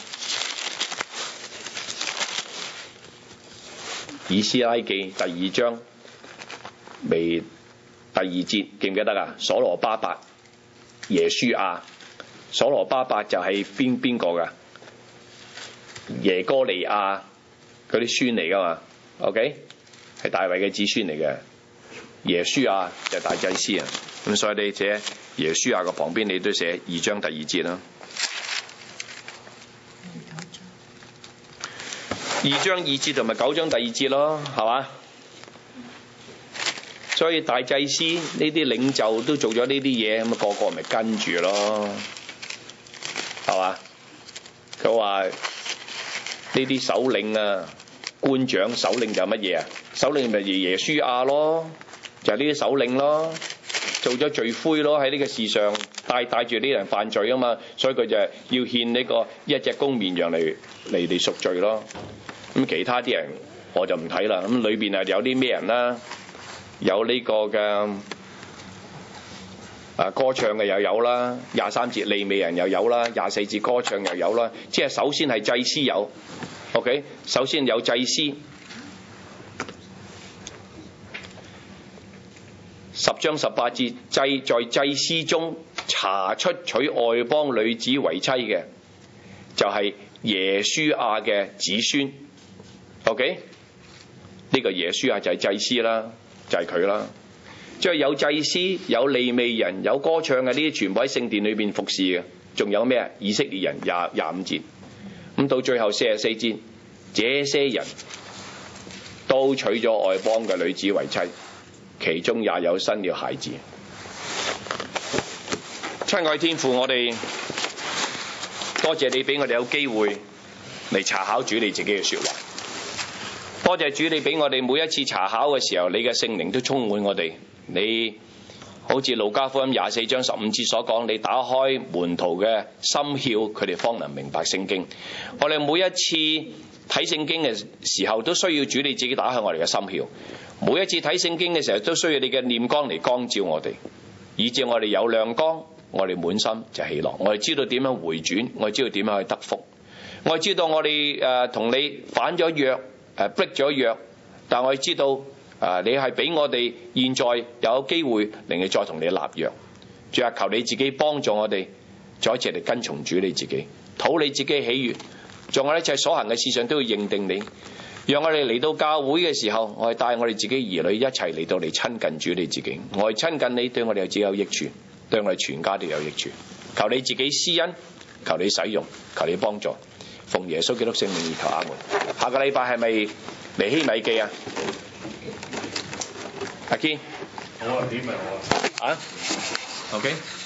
以斯拉記第二章未第二節，記唔記得啊？所羅巴伯、耶書亞，所羅巴伯就係邊邊個噶？耶哥尼亞嗰啲孫嚟噶嘛 ？OK， 係大衛嘅子孫嚟嘅。耶書亞就係大祭司啊，咁所以你寫耶書亞嘅旁邊，你都寫二章第二節啦。二章二節同埋九章第二節咯，係嘛？所以大祭司呢啲領袖都做咗呢啲嘢，咁啊個個咪跟住咯，係嘛？佢話呢啲首領啊、官長、首領就乜嘢啊？首領咪耶書亞咯，就係呢啲首領咯，做咗罪魁咯，喺呢個事上帶帶住呢人犯罪啊嘛，所以佢就係要獻呢個一隻公綿羊嚟嚟嚟贖罪咯。咁其他啲人我就唔睇啦。咁裏邊啊有啲咩人啦？有呢個嘅啊歌唱嘅又有啦，廿三節利未人又有啦，廿四節歌唱又有啦。即係首先係祭司有 ，OK， 首先有祭司。十章十八節，祭在祭司中查出娶外邦女子為妻嘅，就係、是、耶書亞嘅子孫。OK， 呢個耶書亞就係祭司啦，就係佢啦。即係有祭司、有利未人、有歌唱嘅，呢啲全部喺聖殿裏邊服侍嘅。仲有咩啊？以色列人廿廿五節，咁到最後四十四節，這些人都娶咗外邦嘅女子為妻，其中也有生了孩子。親愛天父，我哋多謝你俾我哋有機會嚟查考主你自己嘅說話。多謝主，你俾我哋每一次查考嘅時候，你嘅聖靈都充滿我哋。你好似路加福音廿四章十五節所講，你打開門徒嘅心竅，佢哋方能明白聖經。我哋每一次睇聖經嘅時候，都需要主你自己打開我哋嘅心竅。每一次睇聖經嘅時候，都需要你嘅念光嚟光照我哋，以致我哋有亮光，我哋滿心就喜樂。我哋知道點樣回轉，我哋知道點樣去得福。我哋知道我哋誒同你反咗約。誒 break 咗約，但我哋知道誒、呃、你係俾我哋現在有機會令你再同你立約。主啊，求你自己幫助我哋，再一次嚟跟從主你自己，討你自己喜悅，在我哋一切所行嘅事上都要認定你。讓我哋嚟到教會嘅時候，我哋帶我哋自己兒女一齊嚟到嚟親近主你自己。我哋親近你，對我哋自己有益處，對我哋全家都有益處。求你自己施恩，求你使用，求你幫助。奉耶穌基督聖名而求，阿門。下個禮拜係咪尼希米記啊？阿堅， 好啊，點咪好啊？ 啊 ，OK。